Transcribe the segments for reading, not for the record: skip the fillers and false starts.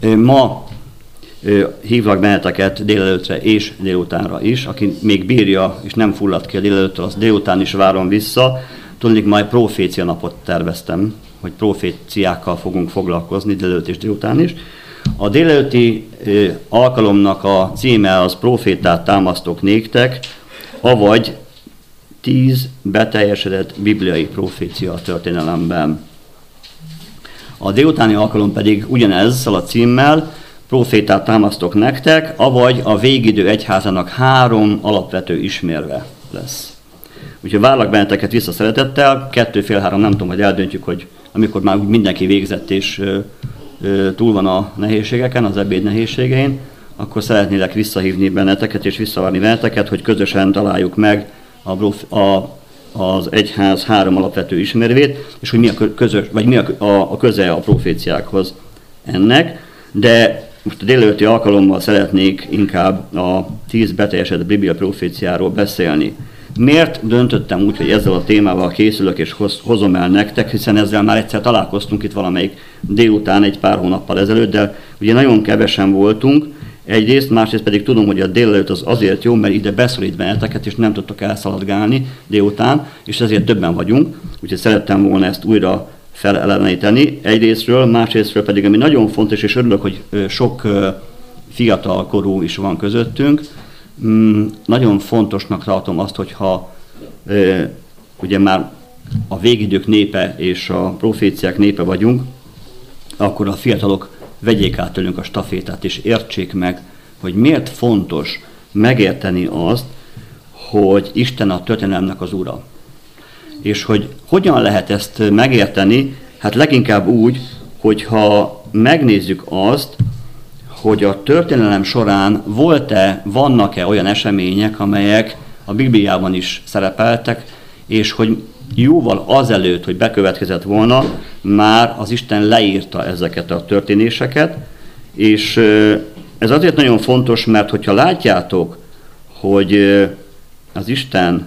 Ma hívlak benneteket délelőtre és délutánra is. Aki még bírja és nem fullad ki a délelőttől, az délután is várom vissza. Tudnék, majd profécia napot terveztem, hogy proféciákkal fogunk foglalkozni délelőtt és délután is. A délelőtti alkalomnak a címe az Profétát támasztok néktek, avagy 10 beteljesedett bibliai profécia a történelemben. A délutáni alkalom pedig ugyanezzel a címmel, Profétát támasztok nektek, avagy a végidő egyházának 3 alapvető ismérve lesz. Úgyhogy várlak benneteket vissza szeretettel, 2-3, nem tudom, hogy eldöntjük, hogy amikor már mindenki végzett és túl van a nehézségeken, az ebéd nehézségein, akkor szeretnélek visszahívni benneteket és visszavárni benneteket, hogy közösen találjuk meg az egyház 3 alapvető ismérvét, és hogy mi a köze a proféciákhoz ennek. De most a délelőtti alkalommal szeretnék inkább a 10 beteljesedett biblia proféciáról beszélni. Miért döntöttem úgy, hogy ezzel a témával készülök és hozom el nektek, hiszen ezzel már egyszer találkoztunk itt valamelyik délután egy pár hónappal ezelőtt, de ugye nagyon kevesen voltunk, egyrészt, másrészt pedig tudom, hogy a délelőtt az azért jó, mert ide beszorít benneteket, és nem tudtok elszaladgálni délután, és ezért többen vagyunk, úgyhogy szerettem volna ezt újra feleleveníteni egyrésztről, másrésztről pedig, ami nagyon fontos, és örülök, hogy sok fiatal korú is van közöttünk, nagyon fontosnak tartom azt, hogyha ugye már a végidők népe és a proféciák népe vagyunk, akkor a fiatalok vegyék át tőlünk a stafétát, és értsék meg, hogy miért fontos megérteni azt, hogy Isten a történelemnek az ura. És hogy hogyan lehet ezt megérteni, hát leginkább úgy, hogyha megnézzük azt, hogy a történelem során vannak-e olyan események, amelyek a Bibliában is szerepeltek, és hogy jóval azelőtt, hogy bekövetkezett volna, már az Isten leírta ezeket a történéseket, és ez azért nagyon fontos, mert hogyha látjátok, hogy az Isten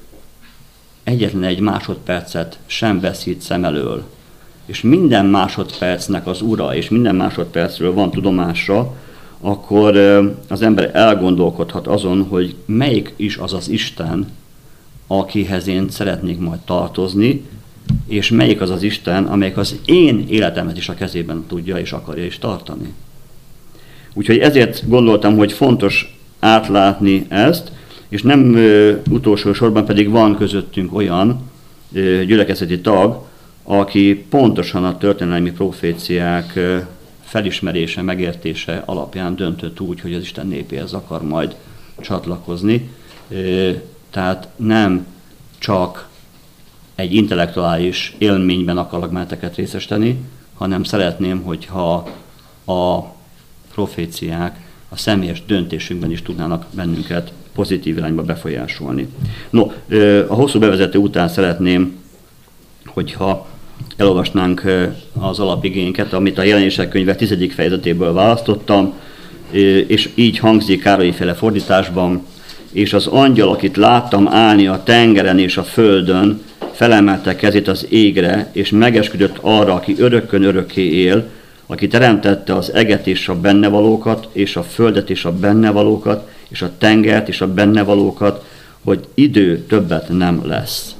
egyetlen egy másodpercet sem veszít szem elől, és minden másodpercnek az ura, és minden másodpercről van tudomása, akkor az ember elgondolkodhat azon, hogy melyik is az az Isten, akihez én szeretnék majd tartozni, és melyik az az Isten, amelyik az én életemet is a kezében tudja és akarja is tartani. Úgyhogy ezért gondoltam, hogy fontos átlátni ezt, és nem utolsó sorban pedig van közöttünk olyan gyülekezeti tag, aki pontosan a történelmi proféciák felismerése, megértése alapján döntött úgy, hogy az Isten népéhez akar majd csatlakozni. Tehát nem csak egy intellektuális élményben akarok benneteket részesíteni, hanem szeretném, hogyha a proféciák a személyes döntésünkben is tudnának bennünket pozitív irányba befolyásolni. No, a hosszú bevezető után szeretném, hogyha elolvasnánk az alapigényeket, amit a Jelenések könyve 10. fejezetéből választottam, és így hangzik Károly-féle fordításban: és az angyal, akit láttam állni a tengeren és a földön, felemelte kezét az égre, és megesküdött arra, aki örökkön örökké él, aki teremtette az eget és a bennevalókat, és a földet és a bennevalókat, és a tengert és a bennevalókat, hogy idő többet nem lesz.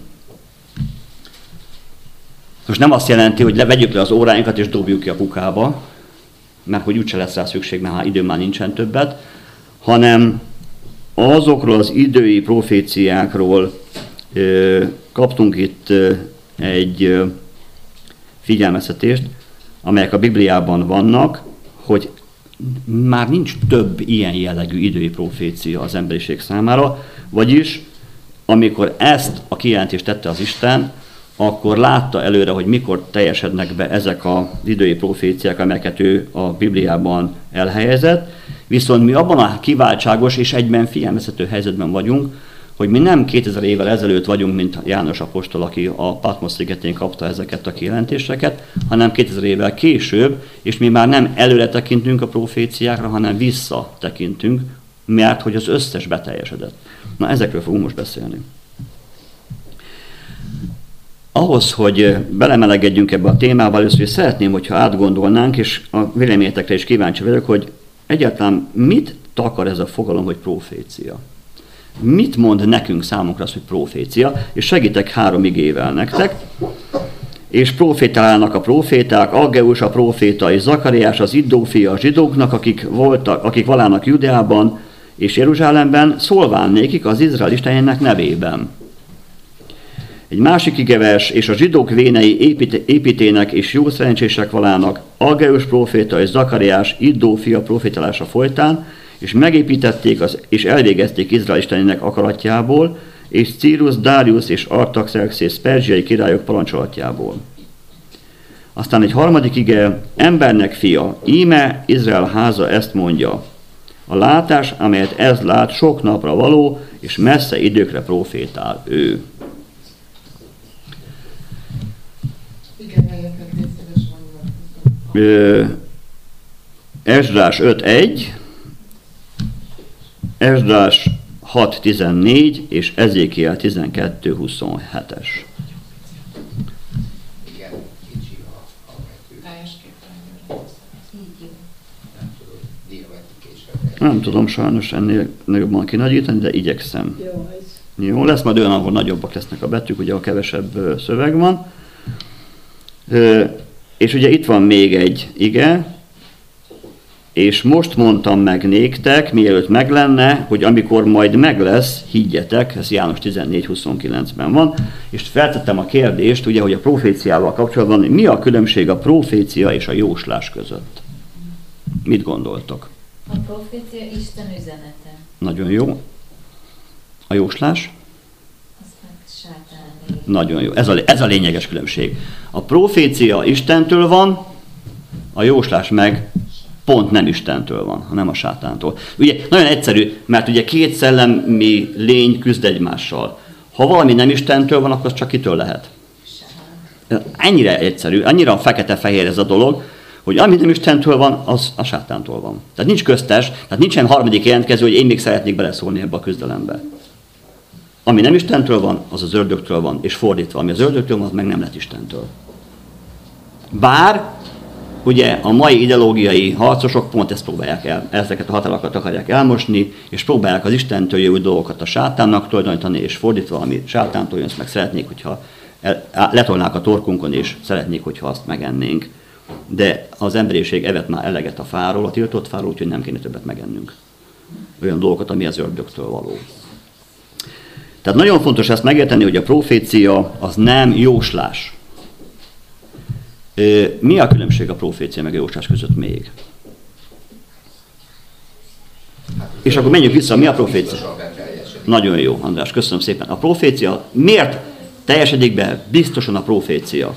Most nem azt jelenti, hogy vegyük le az óráinkat és dobjuk ki a kukába, mert hogy úgyse lesz rá szükség, mert idő már nincsen többet, hanem azokról az idői proféciákról kaptunk itt egy figyelmeztetést, amelyek a Bibliában vannak, hogy már nincs több ilyen jellegű idői profécia az emberiség számára, vagyis amikor ezt a kijelentést tette az Isten, akkor látta előre, hogy mikor teljesednek be ezek az idői proféciák, amelyeket ő a Bibliában elhelyezett, viszont mi abban a kiváltságos és egyben figyelmeztető helyzetben vagyunk, hogy mi nem 2000 évvel ezelőtt vagyunk, mint János apostol, aki a Patmos szigetén kapta ezeket a kijelentéseket, hanem 2000 évvel később, és mi már nem előre tekintünk a proféciákra, hanem vissza tekintünk, mert hogy az összes beteljesedett. Na, ezekről fogunk most beszélni. Ahhoz, hogy belemelegedjünk ebbe a témába, először is szeretném, hogyha átgondolnánk, és a véleményetekre is kíváncsi vagyok, hogy egyáltalán mit takar ez a fogalom, hogy profécia? Mit mond nekünk számunkra az, hogy profécia? És segítek 3 igével nektek. És profétálnak a proféták, Aggeus a proféta és Zakariás az Iddó fia a zsidóknak, akik valának Judeában és Jeruzsálemben, szólván nékik az Izrael Istenének nevében. Egy másik igevers, és a zsidók vénei építének és jó szerencsések valának, Aggeus próféta és Zakariás Iddó fia profétálása folytán, és megépítették és elvégezték Izrael Istenének akaratjából, és Círus, Dárius és Artaxerxés perzsiai királyok parancsolatjából. Aztán egy harmadik ige, embernek fia, íme Izrael háza ezt mondja, a látás, amelyet ez lát, sok napra való, és messze időkre profétál ő. Esdrás 5.1, Esdrás 6.14 és Ezékiel 12.27-es. Nem tudom sajnos ennél nagyobban kinagyítani, de igyekszem. Jó, lesz majd olyan, ahol nagyobbak lesznek a betűk, ugye a kevesebb szöveg van. És ugye itt van még egy ige, és most mondtam meg néktek, mielőtt meg lenne, hogy amikor majd meg lesz, higgyetek, ez János 14.29-ben van, és feltettem a kérdést, ugye, hogy a proféciával kapcsolatban mi a különbség a profécia és a jóslás között? Mit gondoltok? A profécia Isten üzenete. Nagyon jó. A jóslás? Az meg sátáné. Nagyon jó. Ez a lényeges különbség. A profécia Istentől van, a jóslás meg pont nem Istentől van, hanem a sátántól. Ugye nagyon egyszerű, mert ugye 2 szellemi lény küzd egymással. Ha valami nem Istentől van, akkor az csak kitől lehet? Ennyire egyszerű, annyira fekete-fehér ez a dolog, hogy ami nem Istentől van, az a sátántól van. Tehát nincs köztes, tehát nincsen harmadik jelentkező, hogy én még szeretnék beleszólni ebbe a küzdelembe. Ami nem Istentől van, az az ördögtől van, és fordítva, ami az ördögtől van, az meg nem lett Istentől. Bár, ugye a mai ideológiai harcosok pont ezt próbálják el, ezeket a határokat akarják elmosni, és próbálják az Istentől jövő dolgokat a sátánnak tulajdonítani, és fordítva, ami sátántól jön, azt meg szeretnék, hogyha letolnák a torkunkon, és szeretnék, hogyha azt megennénk. De az emberiség evett már eleget a fáról, a tiltott fáról, úgyhogy nem kéne többet megennünk. Olyan dolgokat, ami az ördögtől való. Tehát nagyon fontos ezt megérteni, hogy a profécia az nem jóslás. Mi a különbség a profécia meg a jóslás között még? És akkor menjünk vissza, mi a profécia? Nagyon jó, András, köszönöm szépen. A profécia, miért teljesedik be biztosan a profécia?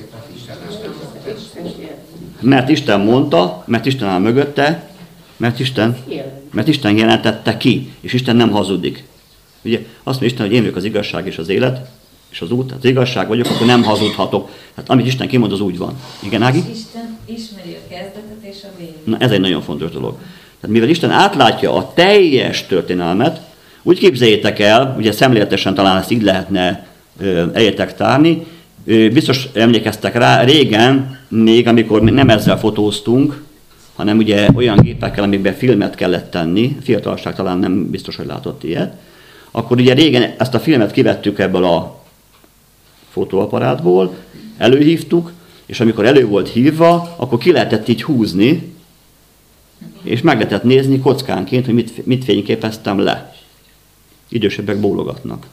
Mert Isten mondta, mert Isten áll mögötte, mert Isten jelentette ki, és Isten nem hazudik. Ugye azt mondja Isten, hogy én vagyok az igazság és az élet, és az út, az igazság vagyok, akkor nem hazudhatok. Hát amit Isten kimond, az úgy van. Igen, Ági? Isten ismeri a kezdetet és a végét. Na, ez egy nagyon fontos dolog. Tehát mivel Isten átlátja a teljes történelmet, úgy képzeljétek el, ugye szemléletesen talán ezt így lehetne eljetek tárni, biztos emlékeztek rá, régen, még amikor nem ezzel fotóztunk, hanem ugye olyan gépekkel, amikben filmet kellett tenni, fiatalság talán nem biztos, hogy látott ilyet, akkor ugye régen ezt a filmet kivettük ebből a fotóaparátból, előhívtuk, és amikor elő volt hívva, akkor ki lehetett így húzni, és meg lehetett nézni kockánként, hogy mit fényképeztem le. Idősebbek bólogatnak.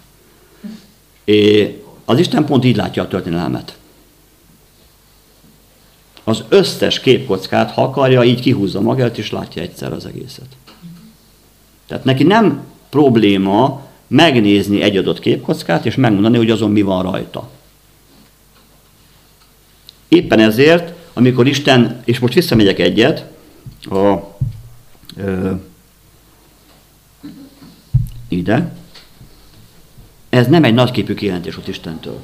Az Isten pont így látja a történelmet. Az összes képkockát, ha akarja, így kihúzza magát, és látja egyszer az egészet. Tehát neki nem probléma megnézni egy adott képkockát, és megmondani, hogy azon mi van rajta. Éppen ezért, amikor Isten, és most visszamegyek egyet, ide, ez nem egy nagyképű kijelentés volt Istentől.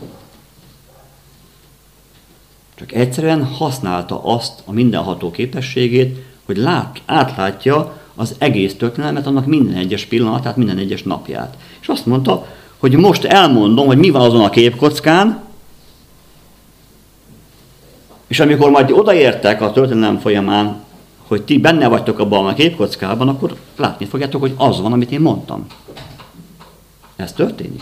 Csak egyszerűen használta azt a mindenható képességét, hogy átlátja az egész történelmet, annak minden egyes pillanatát, minden egyes napját. És azt mondta, hogy most elmondom, hogy mi van azon a képkockán, És amikor majd odaértek a történelem folyamán, hogy ti benne vagytok abban a képkockában, akkor látni fogjátok, hogy az van, amit én mondtam. Ez történik.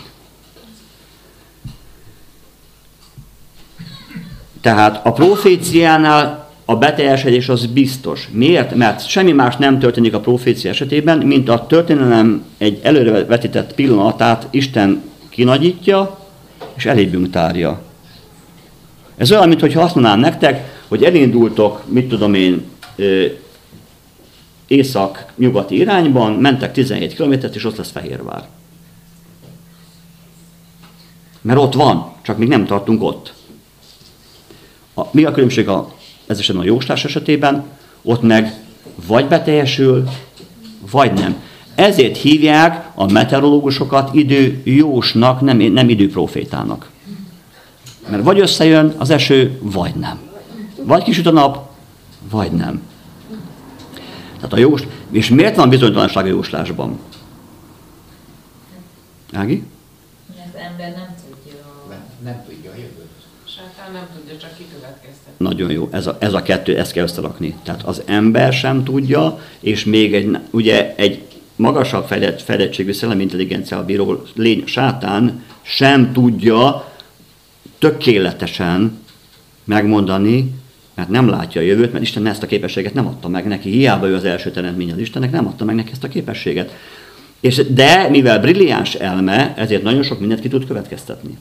Tehát a proféciánál a beteljesedés az biztos. Miért? Mert semmi más nem történik a profécia esetében, mint a történelem egy előrevetített pillanatát Isten kinagyítja, és elébünk tárja. Ez olyan, mintha azt mondanám nektek, hogy elindultok, mit tudom én, észak-nyugati irányban, mentek 17 kilométert, és ott lesz Fehérvár. Mert ott van, csak még nem tartunk ott. Mi a különbség ez esetben a jóslás esetében? Ott meg vagy beteljesül, vagy nem. Ezért hívják a meteorológusokat időjósnak, nem időprofétának. Mert vagy összejön az eső, vagy nem. Vagy kisüt a nap, vagy nem. Tehát és miért van bizonytalanság a jóslásban? Ági? Az ember nem tudja. Nem tudja a jövőt. Sátán nem tudja, csak kikövetkeztetni. Nagyon jó, ez a kettő, ezt kell összerakni. Tehát az ember sem tudja, és még egy magasabb fejlettségű szellemi intelligenciával bíró lény, Sátán sem tudja tökéletesen megmondani, mert nem látja a jövőt, mert Isten ezt a képességet nem adta meg neki. Hiába ő az első teremtmény az Istennek, nem adta meg neki ezt a képességet. De mivel brilliáns elme, ezért nagyon sok mindent ki tud következtetni.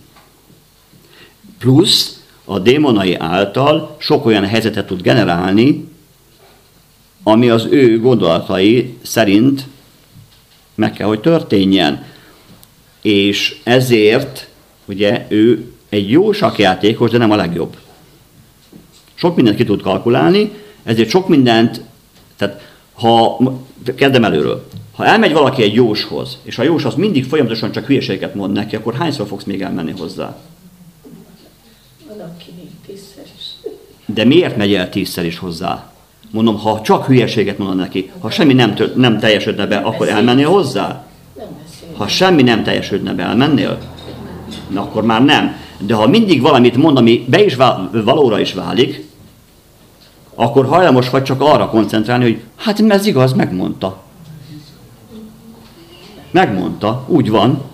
Plusz a démonai által sok olyan helyzetet tud generálni, ami az ő gondolatai szerint meg kell, hogy történjen. És ezért ugye ő egy jó sakkjátékos, de nem a legjobb. Sok mindent ki tud kalkulálni, ezért sok mindent, tehát kezdem előről. Ha elmegy valaki egy jóshoz, és a jós az mindig folyamatosan csak hülyeséget mond neki, akkor hányszor fogsz még elmenni hozzá? Valaki még 10-szer is. De miért megy el 10-szer is hozzá? Mondom, ha csak hülyeséget mondod neki, ha semmi nem teljesődne be, akkor elmennél hozzá? Ha semmi nem teljesődne be, elmennél? Na, akkor már nem. De ha mindig valamit mond, ami valóra is válik, akkor hajlamos vagy csak arra koncentrálni, hogy hát ez igaz, megmondta. Megmondta, úgy van.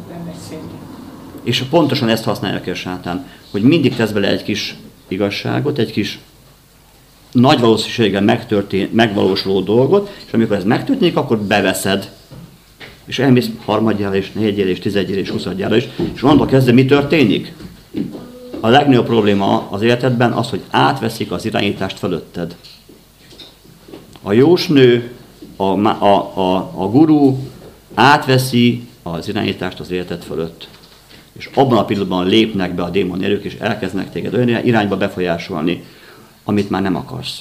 És pontosan ezt használja ki a Sátán, hogy mindig tesz bele egy kis igazságot, egy kis nagy valószínűséggel megvalósuló dolgot, és amikor ez megtörténik, akkor beveszed. És elmész harmadjára is, negyedjára is, 11-jére és 20-jára is, és onnantól kezdve mi történik? A legnagyobb probléma az életedben az, hogy átveszik az irányítást fölötted. A jósnő, a guru átveszi az irányítást az életed fölött. És abban a pillanatban lépnek be a démoni erők, és elkezdenek téged olyan irányba befolyásolni, amit már nem akarsz.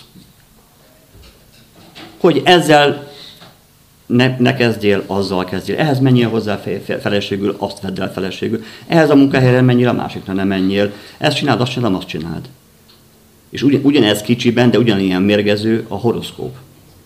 Hogy ezzel ne kezdjél, azzal kezdjél. Ehhez menjél hozzá feleségül, azt vedd el feleségül. Ehhez a munkahelyre menjél, a másikra nem menjél. Ezt csináld, azt csináld, azt csináld. És ugyanez kicsiben, de ugyanilyen mérgező a horoszkóp.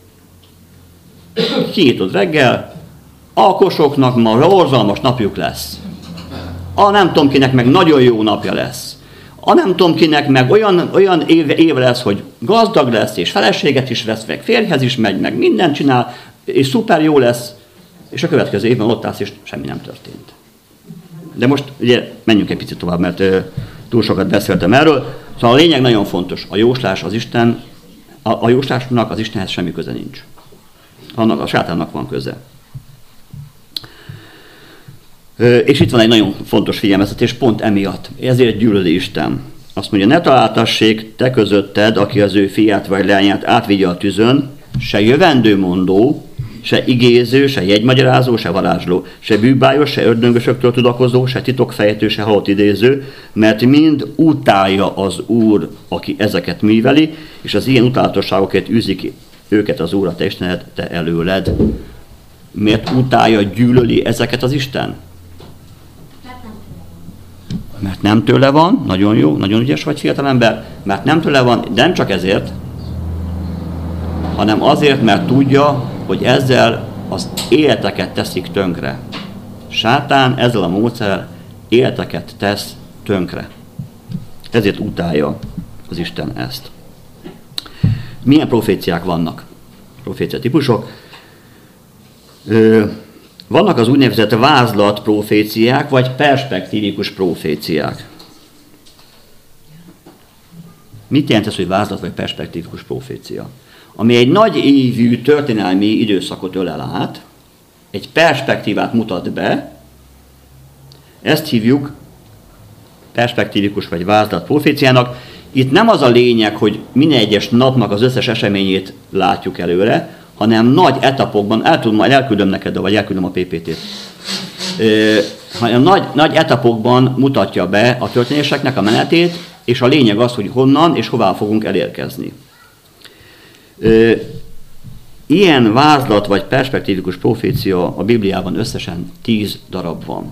Kinyitod reggel, a kosoknak ma borzalmas napjuk lesz. A nem tudom kinek meg nagyon jó napja lesz. A nem tudom kinek meg olyan éve lesz, hogy gazdag lesz, és feleséget is vesz, meg férjhez is megy, meg mindent csinál, és szuper jó lesz, és a következő évben ott állsz, és semmi nem történt. De most ugye menjünk egy picit tovább, mert túl sokat beszéltem erről. Szóval a lényeg nagyon fontos. A jóslás az Isten, a jóslásnak az Istenhez semmi köze nincs. Annak a Sátánnak van köze. És itt van egy nagyon fontos figyelmeztetés pont emiatt. Ezért gyűlöli Isten. Azt mondja, ne találtassék te közötted, aki az ő fiát vagy leányát átvigye a tüzön, se jövendőmondó, se igéző, se jegymagyarázó, se varázsló, se bűbájos, se ördöngösöktől tudakozó, se titokfejtő, se halott idéző, mert mind utálja az Úr, aki ezeket műveli, és az ilyen utálatosságokért űzik őket az Úr, a te Istened, te előled. Miért utálja, gyűlöli ezeket az Isten? Mert nem tőle van, nagyon jó, nagyon ügyes vagy fiatalember, mert nem tőle van, de nem csak ezért, hanem azért, mert tudja, hogy ezzel az életeket teszik tönkre. Sátán ezzel a módszerrel életeket tesz tönkre. Ezért utálja az Isten ezt. Milyen proféciák vannak? Profécia típusok. Vannak az úgynevezett vázlat proféciák, vagy perspektívikus proféciák. Mit jelent ez, hogy vázlat vagy perspektívikus profécia? Ami egy nagy évű történelmi időszakot ölel át, egy perspektívát mutat be, ezt hívjuk perspektívikus vagy vázlat proféciának. Itt nem az a lényeg, hogy minden egyes napnak az összes eseményét látjuk előre, hanem nagy etapokban, majd elküldöm neked, vagy elküldöm a PPT-t, hanem nagy etapokban mutatja be a történéseknek a menetét, és a lényeg az, hogy honnan és hová fogunk elérkezni. Ilyen vázlat vagy perspektívikus profécia a Bibliában összesen 10 darab van.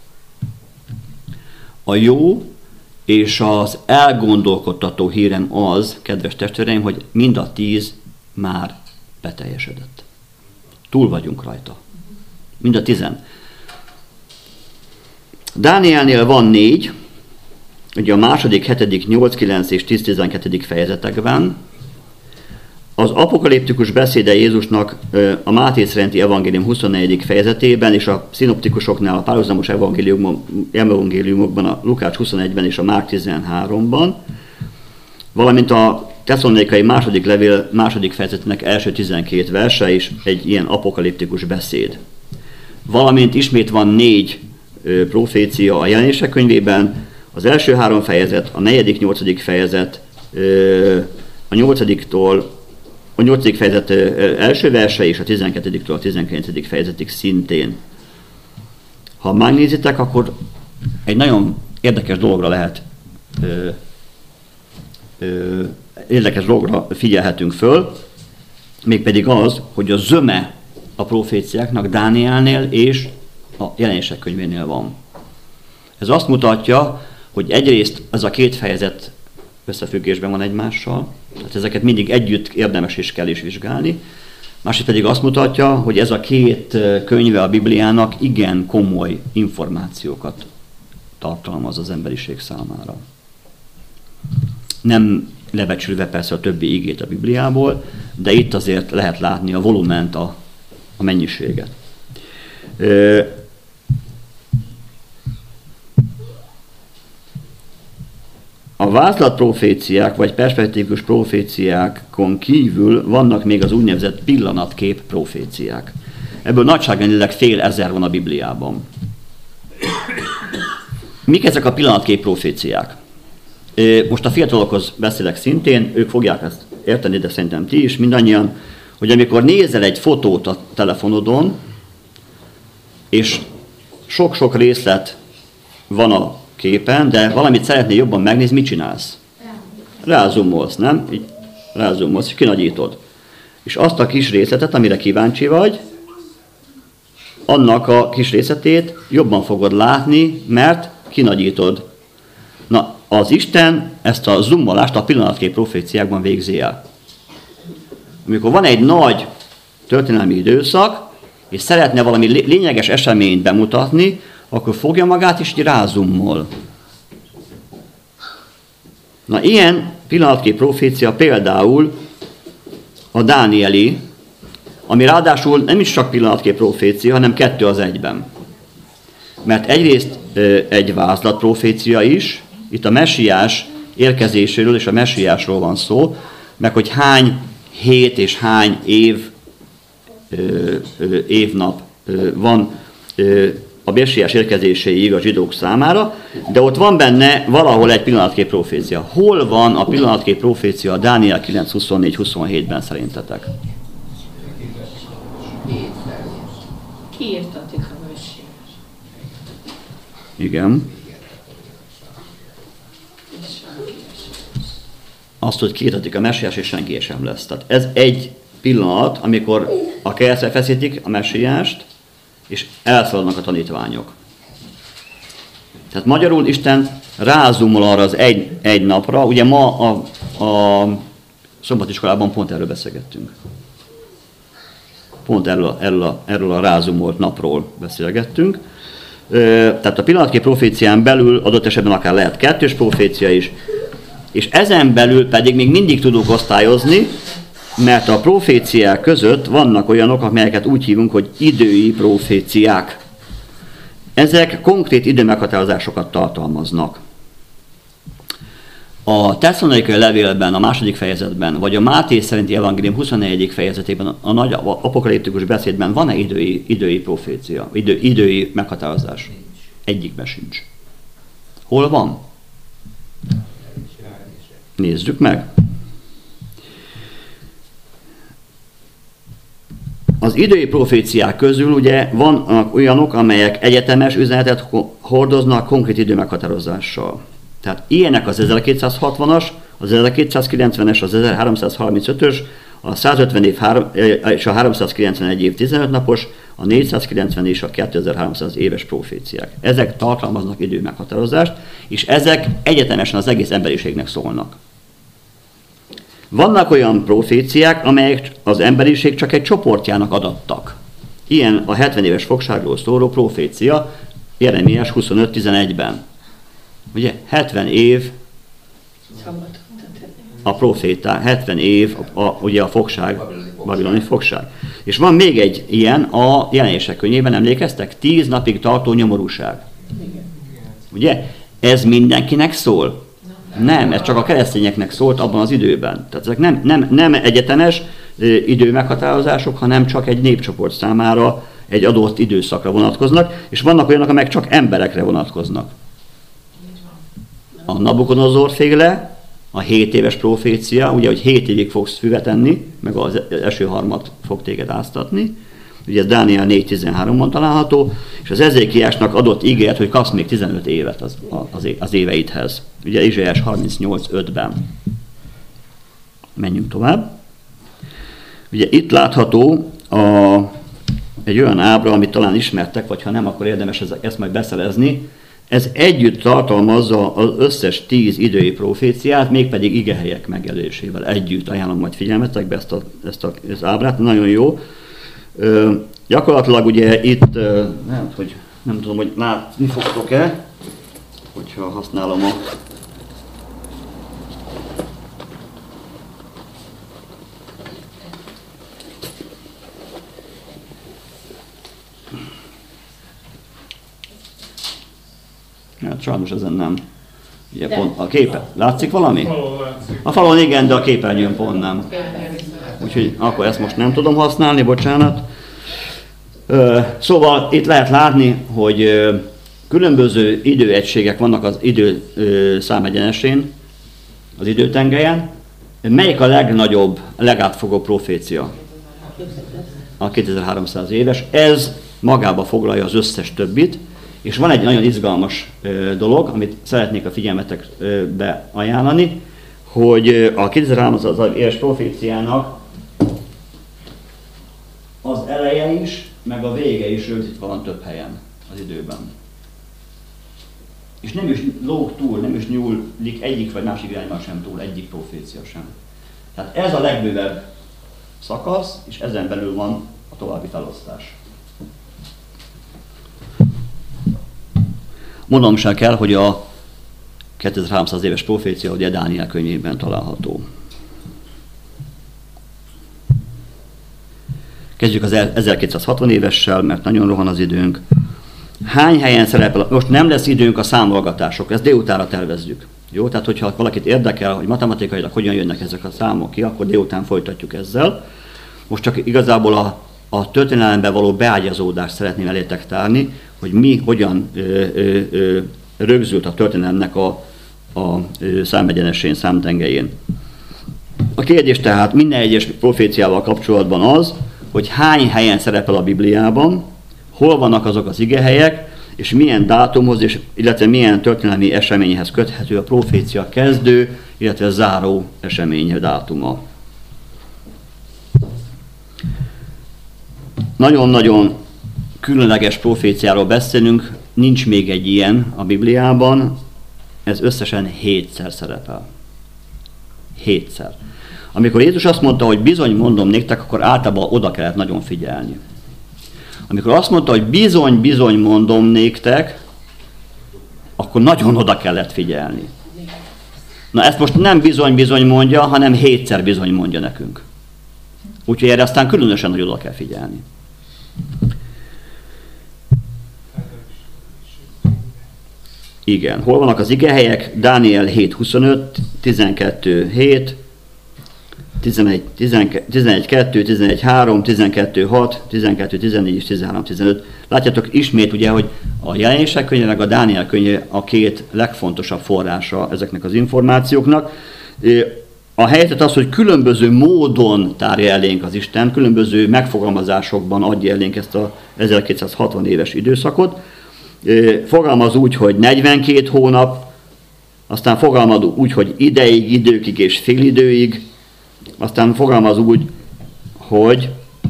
A jó és az elgondolkodtató hírem az, kedves testvéreim, hogy mind a 10 már beteljesedett. Túl vagyunk rajta. Mind a 10. Dánielnél van 4, ugye a 2., 7., 8., 9. és 10., 12. fejezetekben. Az apokaliptikus beszéde Jézusnak a Máté szerinti evangélium 24. fejezetében, és a szinoptikusoknál a párhuzamos evangéliumokban, a Lukács 21-ben és a Márk 13-ban, valamint a Tesszalonikai második levél második fejezetének első 12 verse is egy ilyen apokaliptikus beszéd. Valamint ismét van 4 profécia a Jelenések könyvében, az első 3 fejezet, a 4., 8. fejezet, a 8. fejezet első verse és a 12-től a 19. fejezetig szintén. Ha megnézitek, akkor egy nagyon érdekes dologra figyelhetünk föl, mégpedig az, hogy a zöme a proféciáknak Dánielnél és a Jelenések könyvénél van. Ez azt mutatja, hogy egyrészt ez a 2 fejezet összefüggésben van egymással, tehát ezeket mindig együtt érdemes is kell is vizsgálni. Másrészt pedig azt mutatja, hogy ez a 2 könyve a Bibliának igen komoly információkat tartalmaz az emberiség számára. Nem lebecsülve persze a többi igét a Bibliából, de itt azért lehet látni a volument, a mennyiséget. A vázlat proféciák vagy perspektívikus proféciákon kívül vannak még az úgynevezett pillanatkép proféciák. Ebből nagyságrendileg fél ezer van a Bibliában. Mik ezek a pillanatkép proféciák? Most a fiatalokhoz beszélek szintén, ők fogják ezt érteni, de szerintem ti is, mindannyian, hogy amikor nézel egy fotót a telefonodon, és sok-sok részlet van a képen, de valamit szeretnél jobban megnézni, mit csinálsz? Rázumolsz, nem? Így rázumolsz, és kinagyítod. És azt a kis részletet, amire kíváncsi vagy, annak a kis részletét jobban fogod látni, mert kinagyítod. Na, az Isten ezt a zoomolást a pillanatkép proféciákban végzi el. Amikor van egy nagy történelmi időszak, és szeretne valami lényeges eseményt bemutatni, akkor fogja magát és így rázummol. Na, ilyen pillanatkép profécia például a Dánieli, ami ráadásul nem is csak pillanatkép profécia, hanem 2 az egyben. Mert egyrészt egy vázlat profécia is, itt a messiás érkezéséről és a messiásról van szó, meg hogy hány hét és hány évnap van a messiás érkezéséig a zsidók számára, de ott van benne valahol egy pillanatkép profécia. Hol van a pillanatkép profécia a Dániel 9.24-27-ben szerintetek? Kiirtatik a messiás. Igen. Azt, hogy kiirtatik a messiás, és senki sem lesz. Tehát ez egy pillanat, amikor a keresztre feszítik a messiást, és elszaladnak a tanítványok. Tehát magyarul Isten rázumol arra az egy napra. Ugye ma a szombatiskolában pont erről beszélgettünk. Pont erről a rázumolt napról beszélgettünk. Tehát a pillanatkép profécián belül adott esetben akár lehet 2 profécia is. És ezen belül pedig még mindig tudunk osztályozni, mert a proféciák között vannak olyanok, amelyeket úgy hívunk, hogy idői proféciák. Ezek konkrét időmeghatározásokat tartalmaznak. A Tesszalonikai levélben, a 2. fejezetben, vagy a Máté szerinti evangélium 24. fejezetében, a nagy apokaliptikus beszédben van-e idői profécia, idői meghatározás? Egyikben sincs. Hol van? Nézzük meg. Az idői proféciák közül ugye vannak olyanok, amelyek egyetemes üzenetet hordoznak konkrét időmeghatározással. Tehát ilyenek az 1260-as, az 1290-es, az 1335-ös, a 150 év és a 391 év 15 napos, a 490 és a 2300 éves proféciák. Ezek tartalmaznak időmeghatározást, és ezek egyetemesen az egész emberiségnek szólnak. Vannak olyan proféciák, amelyek az emberiség csak egy csoportjának adattak. Ilyen a 70 éves fogságról szóló profécia, Jeremiás 25.11-ben. Ugye 70 év a proféta, 70 év ugye a fogság, babiloni fogság. És van még egy ilyen a Jelenések könyvében, emlékeztek? 10 napig tartó nyomorúság. Ugye? Ez mindenkinek szól? Nem, ez csak a keresztényeknek szólt abban az időben. Tehát ezek nem egyetemes időmeghatározások, hanem csak egy népcsoport számára egy adott időszakra vonatkoznak, és vannak olyanok, amelyek csak emberekre vonatkoznak. A Nabukodonozor féle, a 7 éves profécia, ugye, hogy 7 évig fogsz füvet enni, meg az első harmad fog téged áztatni. Ugye ez Dániel 4.13-ban található, és az Ezékiásnak adott ígéret, hogy kapsz még 15 évet az éveidhez. Ugye Izsaiás 38.5-ben. Menjünk tovább. Ugye itt látható egy olyan ábra, amit talán ismertek, vagy ha nem, akkor érdemes ezt majd beszerezni. Ez együtt tartalmazza az összes 10 idői proféciát, mégpedig igehelyek megjelölésével együtt. Ajánlom majd figyelmetekbe ezt az ábrát, nagyon jó. Gyakorlatilag ugye itt, nem tudom, hogy látni fogtok-e, hogyha használom a... Hát sajnos ezen nem. Ugye pont a képen. Látszik valami? A falon igen, de a képernyőn pont nem. Úgyhogy akkor ezt most nem tudom használni, bocsánat. Szóval itt lehet látni, hogy különböző időegységek vannak az idő számegyenesén, az időtengelyen. Melyik a legnagyobb, legátfogóbb profécia? A 2300 éves. Ez magába foglalja az összes többit, és van egy nagyon izgalmas dolog, amit szeretnék a figyelmetekbe ajánlani, hogy a 2300 éves proféciának az eleje is, meg a vége is rögzítve van több helyen az időben. És nem is lóg túl, nem is nyúlik egyik vagy másik irányban sem túl, egyik profécia sem. Tehát ez a legbővebb szakasz, és ezen belül van a további felosztás. Mondanom sem kell, hogy a 2300 éves profécia, ugye Dániel könyvében található. Kezdjük az 1260 évessel, mert nagyon rohan az időnk. Hány helyen szerepel? Most nem lesz időnk a számolgatásokra, ezt délutánra tervezzük. Jó? Tehát, hogyha valakit érdekel, hogy matematikailag hogyan jönnek ezek a számok ki, akkor délután folytatjuk ezzel. Most csak igazából a történelembe való beágyazódást szeretném elétek tárni, hogy mi hogyan rögzült a történelemnek a számegyenesén, számtengelyén. A kérdés tehát minden egyes proféciával kapcsolatban az, hogy hány helyen szerepel a Bibliában, hol vannak azok az igehelyek, és milyen dátumhoz, illetve milyen történelmi eseményhez köthető a profécia kezdő, illetve záró esemény dátuma. Nagyon-nagyon különleges proféciáról beszélünk, nincs még egy ilyen a Bibliában, ez összesen 7-szer szerepel. 7-szer. Amikor Jézus azt mondta, hogy bizony mondom néktek, akkor általában oda kellett nagyon figyelni. Amikor azt mondta, hogy bizony mondom néktek, akkor nagyon oda kellett figyelni. Na ezt most nem bizony-bizony mondja, hanem 7-szer bizony mondja nekünk. Úgyhogy erre aztán különösen nagyon oda kell figyelni. Igen, hol vannak az igehelyek? Dániel 7.25, 12.7, 11.2, 11.3, 12.6, 12.14 és 13.15. Látjátok ismét ugye, hogy a Jelenések könyve meg a Dániel könyve a két legfontosabb forrása ezeknek az információknak. A helyzet az, hogy különböző módon tárja elénk az Isten, különböző megfogalmazásokban adja elénk ezt a 1260 éves időszakot. Fogalmaz úgy, hogy 42 hónap, aztán fogalmaz úgy, hogy ideig, időkig és félidőig, aztán fogalmaz úgy, hogy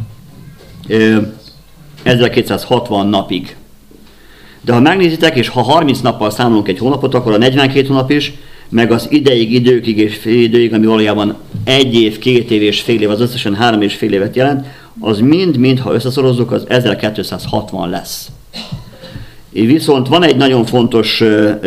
1260 napig. De ha megnézitek, és ha 30 nappal számolunk egy hónapot, akkor a 42 hónap is, meg az ideig, időkig és félidőig, ami valójában 1 év, 2 év és fél év, az összesen 3,5 évet jelent, az mind, ha összeszorozzuk, az 1260 lesz. Viszont van egy nagyon fontos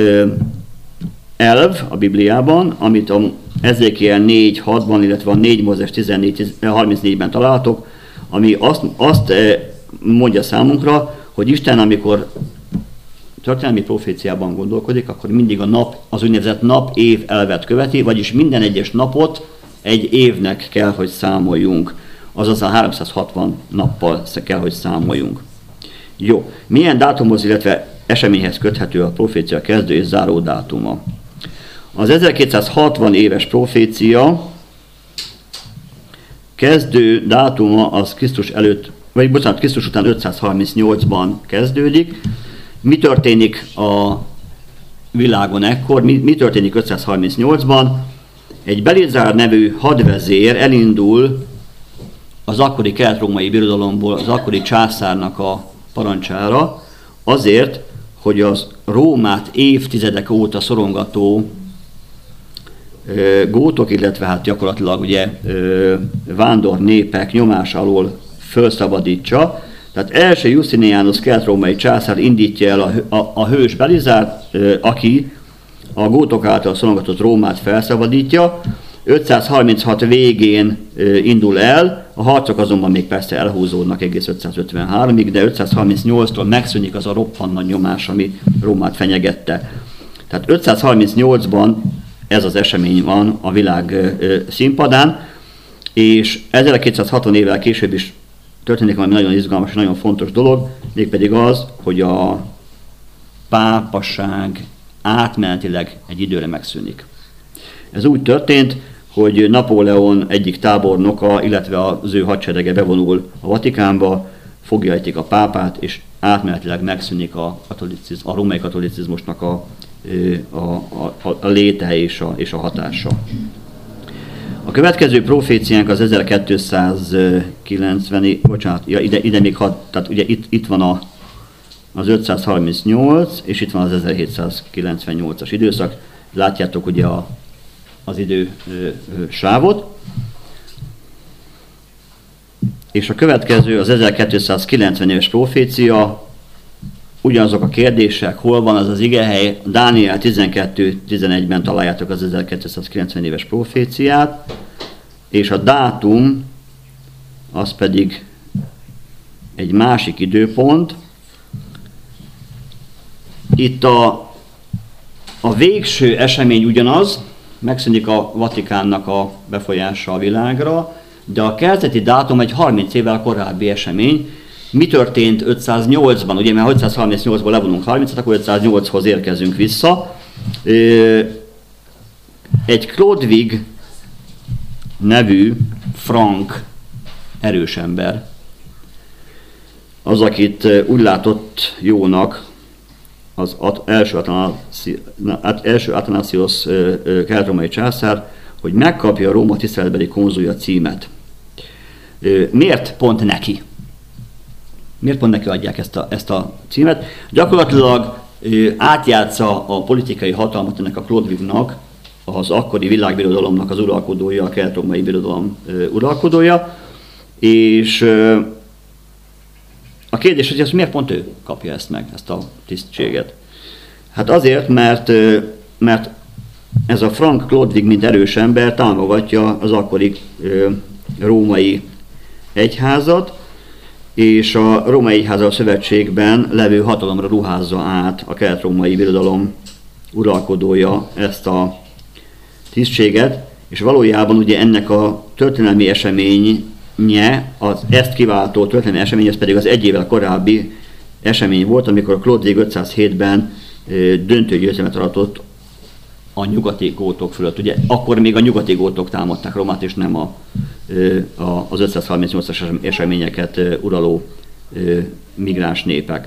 elv a Bibliában, amit a Ezékiel 4.6-ban, illetve a 4 Mózes 34-ben találtok, ami azt mondja számunkra, hogy Isten, amikor történelmi proféciában gondolkodik, akkor mindig a nap, az úgynevezett nap-év elvet követi, vagyis minden egyes napot egy évnek kell, hogy számoljunk. Azaz a 360 nappal kell, hogy számoljunk. Jó, milyen dátumhoz, illetve eseményhez köthető a profécia kezdő és záró dátuma? Az 1260 éves profécia kezdő dátuma az Krisztus előtt, vagy bocsánat, Krisztus után 538-ban kezdődik. Mi történik a világon ekkor? Mi történik 538-ban? Egy Belizár nevű hadvezér elindul az akkori kelet-római birodalomból az akkori császárnak a parancsára, azért, hogy az Rómát évtizedek óta szorongató gótok, illetve hát gyakorlatilag ugye vándor népek nyomás alól felszabadítsa. Tehát első Justinianus kelet-római császár indítja el a hős Belizárt, aki a gótok által szorongatott Rómát felszabadítja. 536 végén indul el, a harcok azonban még persze elhúzódnak egész 553-ig, de 538-tól megszűnik az a roppant nagy nyomás, ami Rómát fenyegette. Tehát 538-ban ez az esemény van a világ színpadán, és 1260 évvel később is történik valami nagyon izgalmas és nagyon fontos dolog, mégpedig az, hogy a pápaság átmenetileg egy időre megszűnik. Ez úgy történt, hogy Napóleon egyik tábornoka, illetve az ő hadserege bevonul a Vatikánba, foglyajtik a pápát, és átmenetileg megszűnik a római katolicizmusnak a léte és a hatása. A következő proféciánk az 1290, bocsánat, ide még tehát ugye itt van az 538, és itt van az 1798-as időszak. Látjátok ugye az idő sávot. És a következő az 1290 éves profécia, ugyanazok a kérdések, hol van az igehely, Dániel 12.11-ben találjátok az 1290 éves proféciát, és a dátum az pedig egy másik időpont. Itt a végső esemény ugyanaz, megszűnik a Vatikánnak a befolyása a világra, de a kezdeti dátum egy 30 évvel korábbi esemény. Mi történt 508-ban? Ugye, mert 538-ból levonunk 30-at, akkor 508-hoz érkezünk vissza. Egy Chlodwig nevű frank erős ember, az, akit úgy látott jónak az első Athanasius kelet-római császár, hogy megkapja a Róma tiszteletbeli konzulja címet. Miért pont neki? Miért pont neki adják ezt a címet? Gyakorlatilag átjátsza a politikai hatalmat ennek a Chlodwignak, az akkori világbirodalomnak az uralkodója, a kelet-római birodalom uralkodója, és a kérdés, hogy miért pont ő kapja ezt meg, ezt a tisztséget? Hát azért, mert ez a Frank Chlodwig, mint erős ember támogatja az akkori római egyházat, és a római egyházzal szövetségben levő hatalomra ruházza át a kelet-római birodalom uralkodója ezt a tisztséget, és valójában ugye ennek a történelmi eseménye, az ezt kiváltó történelmi esemény, ez pedig az egy évvel korábbi esemény volt, amikor Chlodwig 507-ben döntő győzelmet aratott a nyugati gótok fölött. Ugye akkor még a nyugati gótok támadták Rómát, és nem az 538-as eseményeket uraló migráns népek.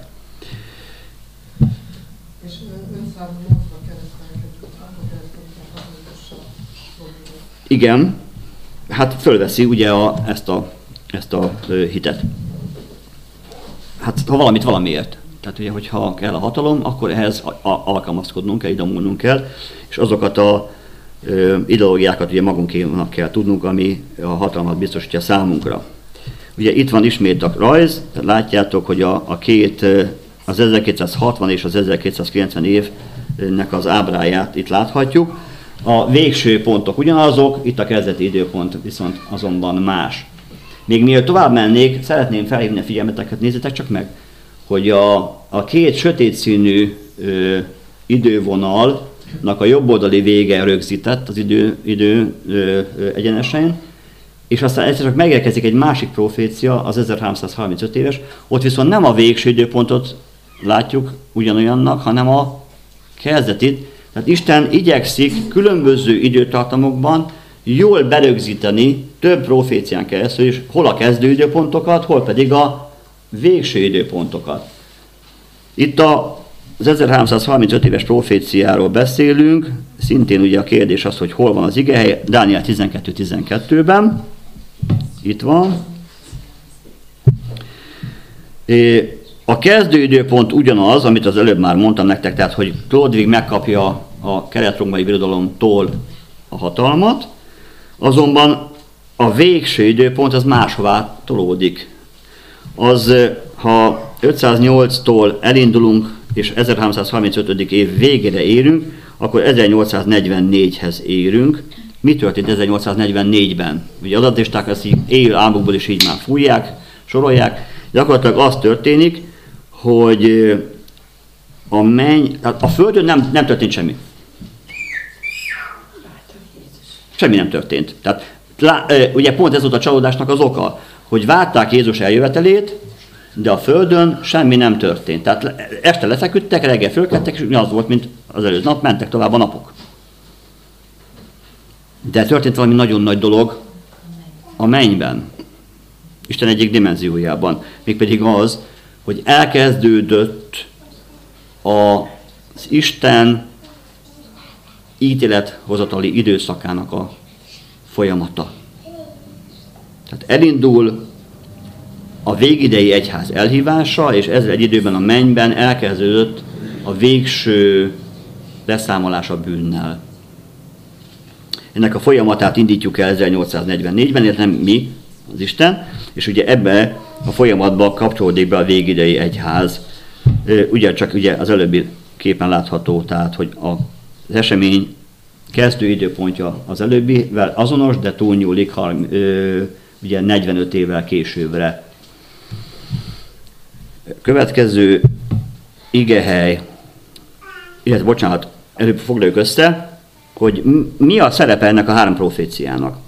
És 508-ban keresztelkedett, akkor keresztelkedett a katolikussal. Igen, hát fölveszi ugye ezt a hitet. Hát ha valamit valamiért. Tehát ugye, hogyha kell a hatalom, akkor ehhez alkalmazkodnunk kell, idomulnunk kell, és azokat a ideológiákat ugye magunkénak kell tudnunk, ami a hatalmat biztosítja számunkra. Ugye itt van ismét a rajz, látjátok, hogy a két, az 1260 és az 1290 évnek az ábráját itt láthatjuk. A végső pontok ugyanazok, itt a kezdeti időpont viszont azonban más. Még mielőtt tovább mennék, szeretném felhívni a figyelmeteket, nézzétek csak meg, hogy a két sötét színű idővonalnak a jobb oldali vége rögzített az idő egyenesen, és aztán egyszer csak megérkezik egy másik profécia, az 1335 éves, ott viszont nem a végső időpontot látjuk ugyanolyannak, hanem a kezdetit. Tehát Isten igyekszik különböző időtartamokban jól berögzíteni több profécián keresztül is, hol a kezdő időpontokat, hol pedig a végső időpontokat. Itt az 1335 éves proféciáról beszélünk, szintén ugye a kérdés az, hogy hol van az igehely, Dániel 12:12-ben, itt van. A kezdő időpont ugyanaz, amit az előbb már mondtam nektek, tehát hogy Chlodwig megkapja a kelet-római birodalomtól a hatalmat, azonban a végső időpont az máshová tolódik. Az, ha 508-tól elindulunk, és 1335. év végére érünk, akkor 1844-hez érünk. Mi történt 1844-ben? Ugye az adventisták ezt így élő álmokból is így már fújják, sorolják. Gyakorlatilag az történik, hogy a Földön nem történt semmi. Semmi nem történt. Tehát ugye pont ez volt a csalódásnak az oka, hogy várták Jézus eljövetelét, de a Földön semmi nem történt. Tehát este lefeküdtek, reggel fölkeltek, és az volt, mint az előző nap, mentek tovább a napok. De történt valami nagyon nagy dolog a mennyben, Isten egyik dimenziójában. Mégpedig az, hogy elkezdődött az Isten ítélethozatali időszakának a folyamata. Tehát elindul a végidei egyház elhívása, és ezzel egy időben a mennyben elkezdődött a végső leszámolás a bűnnel. Ennek a folyamatát indítjuk el 1844-ben, ez nem mi, az Isten, és ugye ebbe a folyamatba kapcsolódik be a végidei egyház. Ugyancsak ugye az előbbi képen látható, tehát hogy az esemény kezdő időpontja az előbbivel azonos, de túlnyúlik ugye 45 évvel későbbre. Következő igehely, illetve bocsánat, előbb foglaljuk össze, hogy mi a szerepe ennek a három proféciának.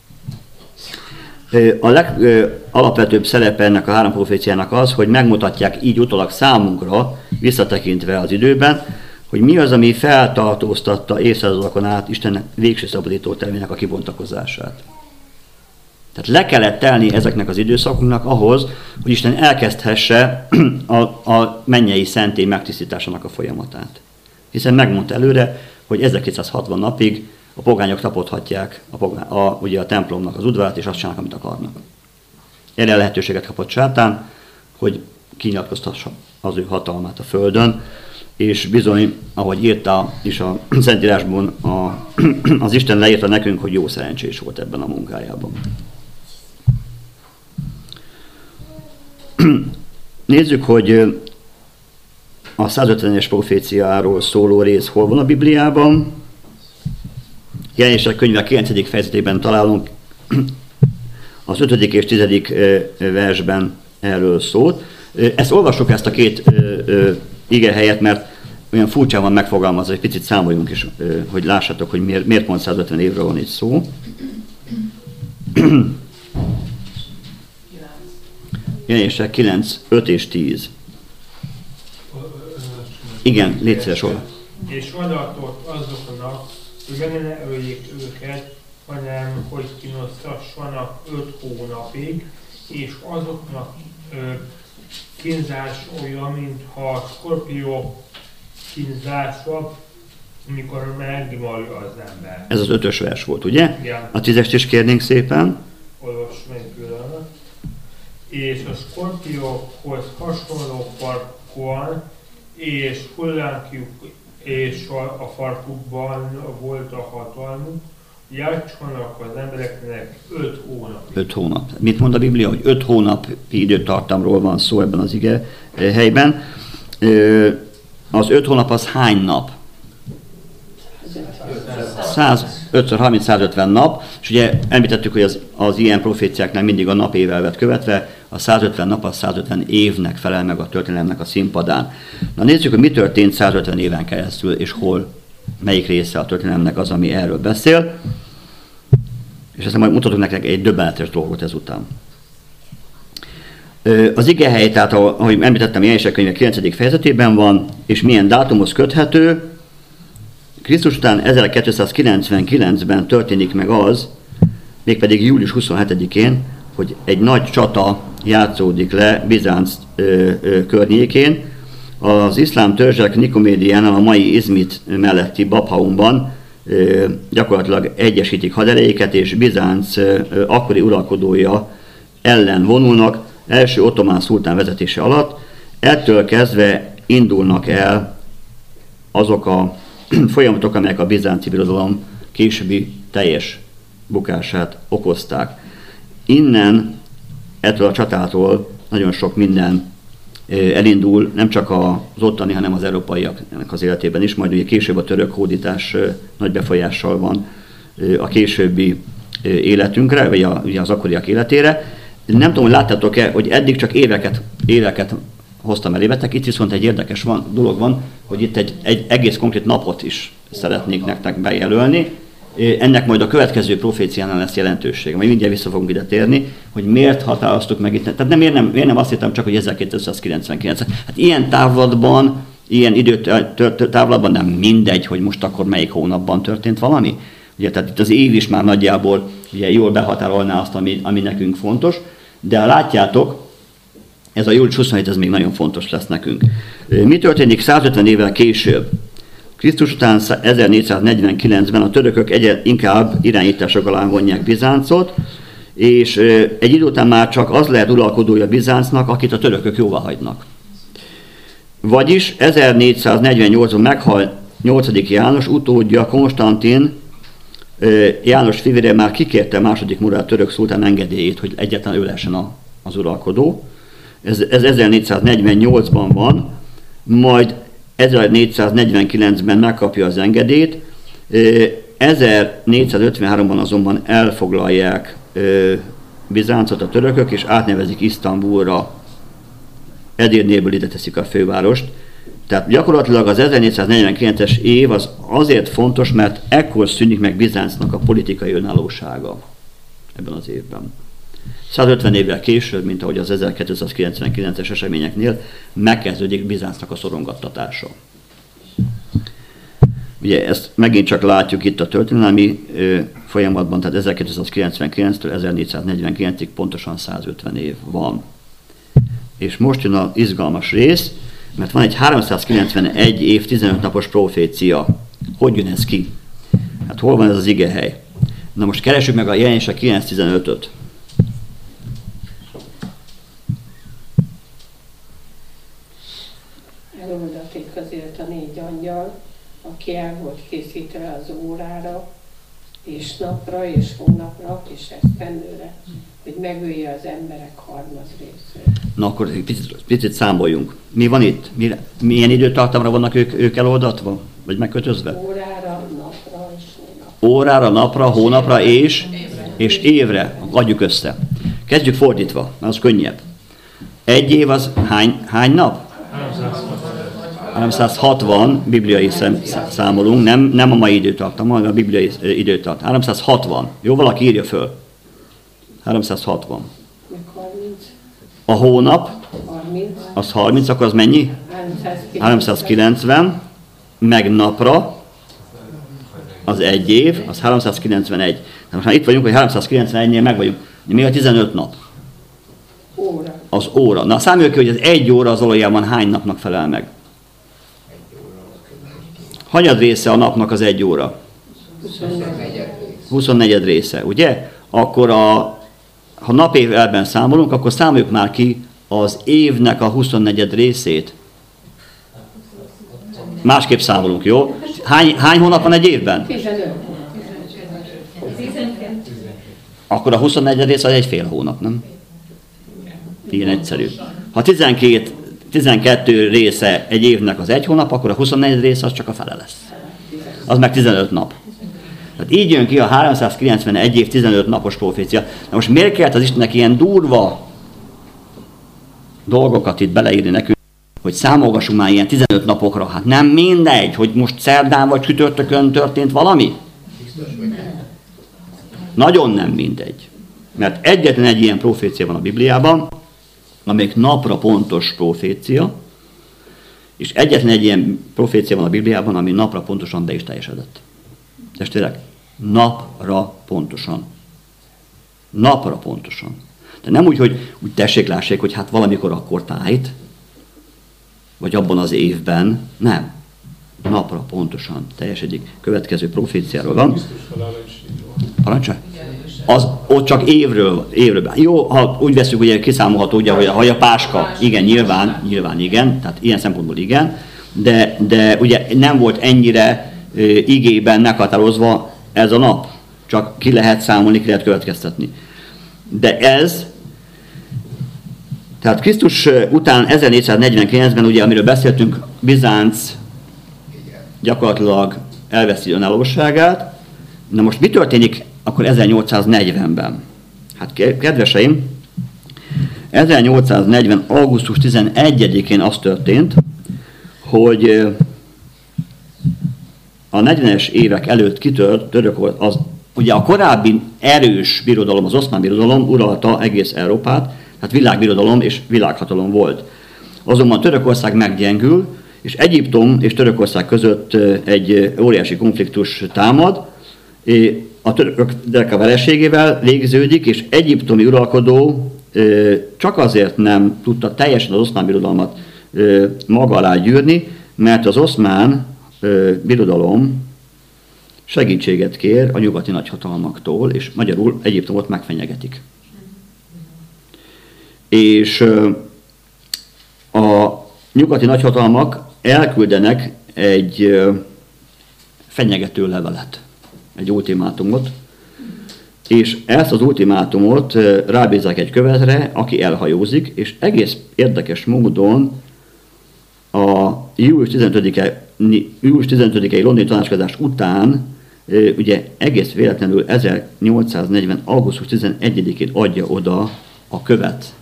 A legalapvetőbb szerepe ennek a három proféciának az, hogy megmutatják így utólag számunkra, visszatekintve az időben, hogy mi az, ami feltartóztatta évszázadokon át Isten végső szabadító tervének a kibontakozását. Tehát le kellett telni ezeknek az időszakoknak ahhoz, hogy Isten elkezdhesse a mennyei szentély megtisztításának a folyamatát. Hiszen megmondta előre, hogy 1260 napig a pogányok tapodhatják ugye a templomnak az udvarát, és azt csinálnak, amit akarnak. Erre lehetőséget kapott sátán, hogy kinyilatkoztassa az ő hatalmát a földön, és bizony, ahogy írta is a Szentírásban, az Isten leírta nekünk, hogy jó szerencsés volt ebben a munkájában. Nézzük, hogy a 150-es proféciáról szóló rész hol van a Bibliában. Jelenések könyve 9. fejezetében találunk az 5. és 10. versben erről szót. Ezt olvassuk, ezt a két igehelyet, mert olyan furcsán van megfogalmazva, egy picit számoljunk is, hogy lássátok, hogy miért pont 150 évről van itt szó. Jelenések 9, 5 és 10. Igen, légy szíves, olva. És adatot azoknak, hogy meg ne öljék őket, hanem hogy kínoztassanak 5 hónapig, és azoknak kínzás olyan, mintha a skorpió kínzása, amikor megmarja az ember. Ez az 5-ös vers volt, ugye? Igen. A 10-est is kérnénk szépen. Olvasd meg pillanat. És a skorpiókhoz hasonló farkúan, és hullámjuk és a farkukban volt a hatalmuk, játszanak az embereknek 5 hónapig. 5 hónap. Mit mond a Biblia, hogy 5 hónapi időtartamról van szó ebben az ige helyben. Az 5 hónap az hány nap? 5x30-150 nap, és ugye említettük, hogy az ilyen proféciáknál mindig a napévelvet követve, a 150 nap az 150 évnek felel meg a történelemnek a színpadán. Na nézzük, hogy mi történt 150 éven keresztül, és hol, melyik része a történelemnek az, ami erről beszél. És aztán majd mutatok nektek egy döbbenetes dolgot ezután. Az igehely, tehát ahogy említettem, Jelenések könyve 9. fejezetében van, és milyen dátumhoz köthető. Krisztus után 1299-ben történik meg az, mégpedig július 27-én, hogy egy nagy csata játszódik le Bizánc környékén. Az iszlám törzsek Nikomédiánál, a mai Izmit melletti Babhaumban gyakorlatilag egyesítik haderejéket, és Bizánc akkori uralkodója ellen vonulnak, első ottomán szultán vezetése alatt. Ettől kezdve indulnak el azok a folyamatok, amelyek a bizánci birodalom későbbi teljes bukását okozták. Innen, ettől a csatától nagyon sok minden elindul, nem csak az ottani, hanem az európaiaknak az életében is, majd ugye később a török hódítás nagy befolyással van a későbbi életünkre, vagy ugye az akkoriak életére. Nem tudom, hogy láttátok-e, hogy eddig csak éveket hoztam elévetek, itt viszont egy érdekes dolog van, hogy itt egy egész konkrét napot is szeretnék nektek bejelölni. Ennek majd a következő proféciánál lesz jelentősége. Majd mindjárt vissza fogunk ide térni, hogy miért határoztuk meg itt. Tehát miért nem azt hittem csak, hogy 1299. Hát ilyen távlatban, ilyen időtávlatban nem mindegy, hogy most akkor melyik hónapban történt valami. Ugye, tehát itt az év is már nagyjából ugye, jól behatárolná azt, ami nekünk fontos. De ha látjátok, ez a július 27, ez még nagyon fontos lesz nekünk. Mi történik 150 évvel később? Krisztus után 1449-ben a törökök egyre inkább irányítások alá vonják Bizáncot, és egy idő után már csak az lehet uralkodója Bizáncnak, akit a törökök jóvá hagynak. Vagyis 1448-ban meghal 8. János, utódja Konstantin, János fivére már kikérte második Murad török szultán engedélyét, hogy egyáltalán ő lehessen az uralkodó. Ez 1448-ban van, majd 1449-ben megkapja az engedélyt, 1453-ban azonban elfoglalják Bizáncot a törökök, és átnevezik Isztambulra, Edirnéből ide teszik a fővárost. Tehát gyakorlatilag az 1449-es év az azért fontos, mert ekkor szűnik meg Bizáncnak a politikai önállósága ebben az évben. 150 évvel később, mint ahogy az 1299-es eseményeknél, megkezdődik Bizáncnak a szorongattatása. Ugye ezt megint csak látjuk itt a történelmi folyamatban, tehát 1299-től 1449-ig pontosan 150 év van. És most jön az izgalmas rész, mert van egy 391 év 15 napos profécia. Hogy jön ez ki? Hát hol van ez az igehely? Na most keressük meg a Jelenések 9.15-öt. Eloldatik azért a 4 angyal, aki el volt készítve az órára, és napra, és hónapra, és esztendőre, hogy megölje az emberek harmadrészét. Na akkor picit számoljunk. Mi van itt? Milyen időtartamra vannak ők eloldatva? Vagy megkötözve? Órára, napra és Órára, napra, hónapra és évre adjuk össze. Kezdjük fordítva, az könnyebb. Egy év az hány nap? 360 bibliai számolunk, nem a mai időtartam, hanem a bibliai időtartam. 360. Jó, valaki írja föl. 360. Meg 30. A hónap, 30. az 30, akkor az mennyi? 390. Meg napra, az egy év, az 391. Na most már itt vagyunk, hogy 391-nél meg vagyunk. Mi a 15 nap? Óra. Az óra. Na számoljuk ki, hogy az egy óra az valójában hány napnak felel meg? Hanyad része a napnak az egy óra? 24. része, ugye? Akkor ha napévelben számolunk, akkor számoljuk már ki az évnek a 24. részét. Másképp számolunk, jó? Hány hónap van egy évben? 15. Akkor a 24. rész az egy fél hónap, nem? Ilyen egyszerű. Ha 12 része egy évnek az egy hónap, akkor a 24. része az csak a fele lesz. Az meg 15 nap. Tehát így jön ki a 391 év 15 napos profécia. Na most miért kellett az Istennek ilyen durva dolgokat itt beleírni nekünk, hogy számolgassunk már ilyen 15 napokra? Hát nem mindegy, hogy most szerdán vagy csütörtökön történt valami? Nagyon nem mindegy. Mert egyetlen egy ilyen profécia van a Bibliában, amelyik napra pontos profécia, és egyetlen egy ilyen profécia van a Bibliában, ami napra pontosan be is teljesedett. Testvérek, napra pontosan. Napra pontosan. De nem úgy, hogy úgy tessék, lássék, hogy hát valamikor akkor tájt, vagy abban az évben, nem. Napra pontosan teljesedik. Következő proféciáról van. Parancsolj? Az ott csak évről. Jó, ha úgy veszük, hogy kiszámolható, ugye, hogy a páska, igen, nyilván igen, tehát ilyen szempontból igen, de ugye nem volt ennyire igében meghatározva ez a nap. Csak ki lehet számolni, ki lehet következtetni. De ez, tehát Krisztus után 1449-ben, ugye, amiről beszéltünk, Bizánc gyakorlatilag elveszi önállóságát. Na most mi történik akkor 1840-ben? Hát kedveseim, 1840. augusztus 11-én az történt, hogy a 40-es évek előtt kitört Törökország, ugye a korábbi erős birodalom, az oszmán birodalom uralta egész Európát, tehát világbirodalom és világhatalom volt. Azonban Törökország meggyengül, és Egyiptom és Törökország között egy óriási konfliktus támad, a törökök a vereségével végződik, és egyiptomi uralkodó csak azért nem tudta teljesen az oszmán birodalmat maga alá gyűrni, mert az oszmán birodalom segítséget kér a nyugati nagyhatalmaktól, és magyarul Egyiptomot megfenyegetik. És a nyugati nagyhatalmak elküldenek egy fenyegető levelet, egy ultimátumot, és ezt az ultimátumot rábízzák egy követre, aki elhajózik, és egész érdekes módon a július 15-i londoni tanácskozás után, ugye egész véletlenül 1840. augusztus 11-én adja oda a követ,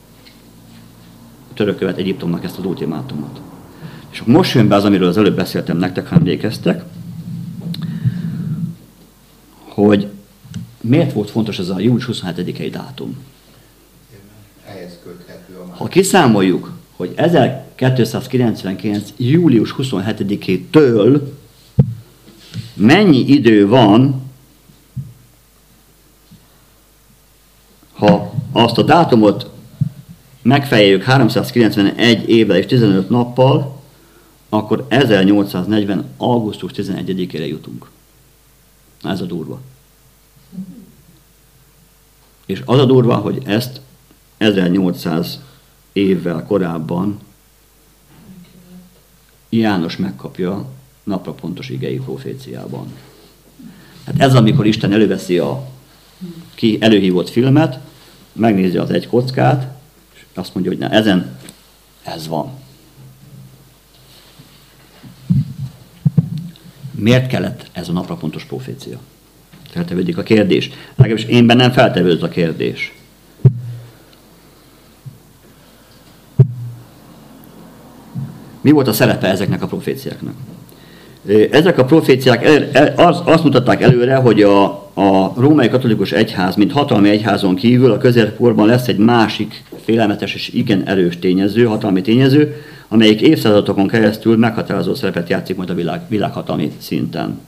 a török követ Egyiptomnak ezt az ultimátumot. És most jön be az, amiről az előbb beszéltem nektek, ha emlékeztek, hogy miért volt fontos ez a július 27-i dátum. Ehhez köthető a Ha kiszámoljuk, hogy 1299. július 27-től mennyi idő van, ha azt a dátumot megfejeljük 391 évvel és 15 nappal, akkor 1840. augusztus 11-ére jutunk. Ez a durva. És az a durva, hogy ezt 1800 évvel korábban János megkapja napra pontos igei proféciában. Hát ez, amikor Isten előveszi a előhívott filmet, megnézi az egy kockát, és azt mondja, hogy na, ezen ez van. Miért kellett ez a napra pontos profécia? feltevődik a kérdés. Legalábbis én bennem feltevődött a kérdés. Mi volt a szerepe ezeknek a proféciáknak? Ezek a proféciák azt mutatták előre, hogy a római katolikus egyház, mint hatalmi egyházon kívül a közelkorban lesz egy másik félelmetes és igen erős tényező, hatalmi tényező, amelyik évszázadokon keresztül meghatározó szerepet játszik majd a világhatalmi szinten.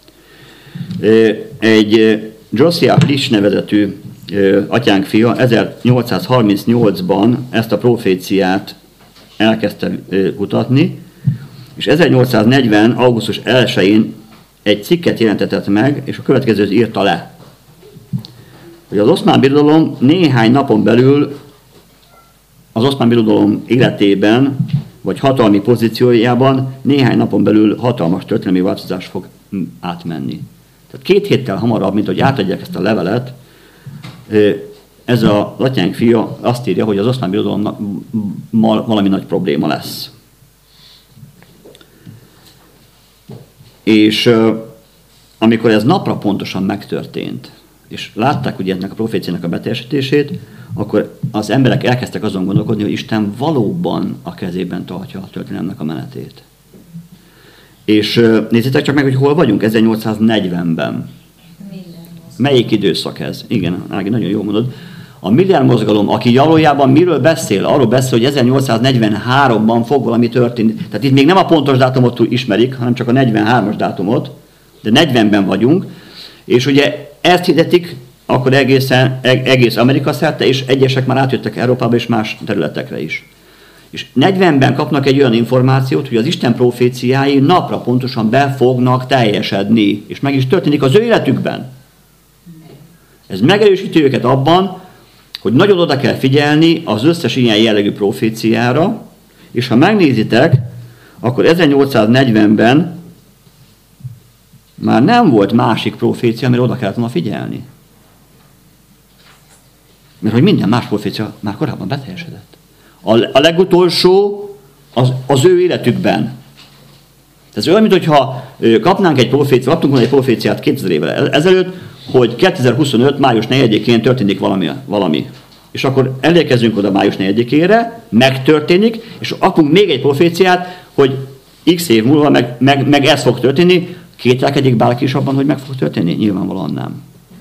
Egy Josiah Lish nevezetű atyánk fia 1838-ban ezt a proféciát elkezdte kutatni, és 1840. augusztus 1-én egy cikket jelentetett meg, és a következőt írta le. Hogy az Oszmán Birodalom néhány napon belül az Oszmán Birodalom életében, vagy hatalmi pozíciójában néhány napon belül hatalmas történelmi változás fog átmenni. Tehát 2 héttel hamarabb, mint hogy átadják ezt a levelet, ez az atyánk fia azt írja, hogy az Oszmán Birodalommal valami nagy probléma lesz. És amikor ez napra pontosan megtörtént, és látták ugye ennek a proféciának a beteljesítését, akkor az emberek elkezdtek azon gondolkodni, hogy Isten valóban a kezében tartja a történelemnek a menetét. És nézzétek csak meg, hogy hol vagyunk 1840-ben. Melyik időszak ez? Igen, Ági, nagyon jól mondod. A Miller mozgalom, aki valójában miről beszél? Arról beszél, hogy 1843-ban fog valami történni. Tehát itt még nem a pontos dátumot ismerik, hanem csak a 43-as dátumot, de 40-ben vagyunk. És ugye ezt hirdetik akkor egész Amerika szerte, és egyesek már átjöttek Európába és más területekre is. És 40-ben kapnak egy olyan információt, hogy az Isten proféciái napra pontosan be fognak teljesedni, és meg is történik az ő életükben. Ez megerősíti őket abban, hogy nagyon oda kell figyelni az összes ilyen jellegű proféciára, és ha megnézitek, akkor 1840-ben már nem volt másik profécia, amire oda kellett volna figyelni. Mert hogy minden más profécia már korábban beteljesedett. A legutolsó az ő életükben. Ez olyan, mintha kapnánk egy proféciát, kaptunk volna egy proféciát 2000 évvel ezelőtt, hogy 2025. május 4-én történik valami. És akkor elérkezünk oda május 4-ére, megtörténik, és kapunk még egy proféciát, hogy x év múlva meg ez fog történni. Kételkedik bárki is abban, hogy meg fog történni? Nyilvánvalóan nem.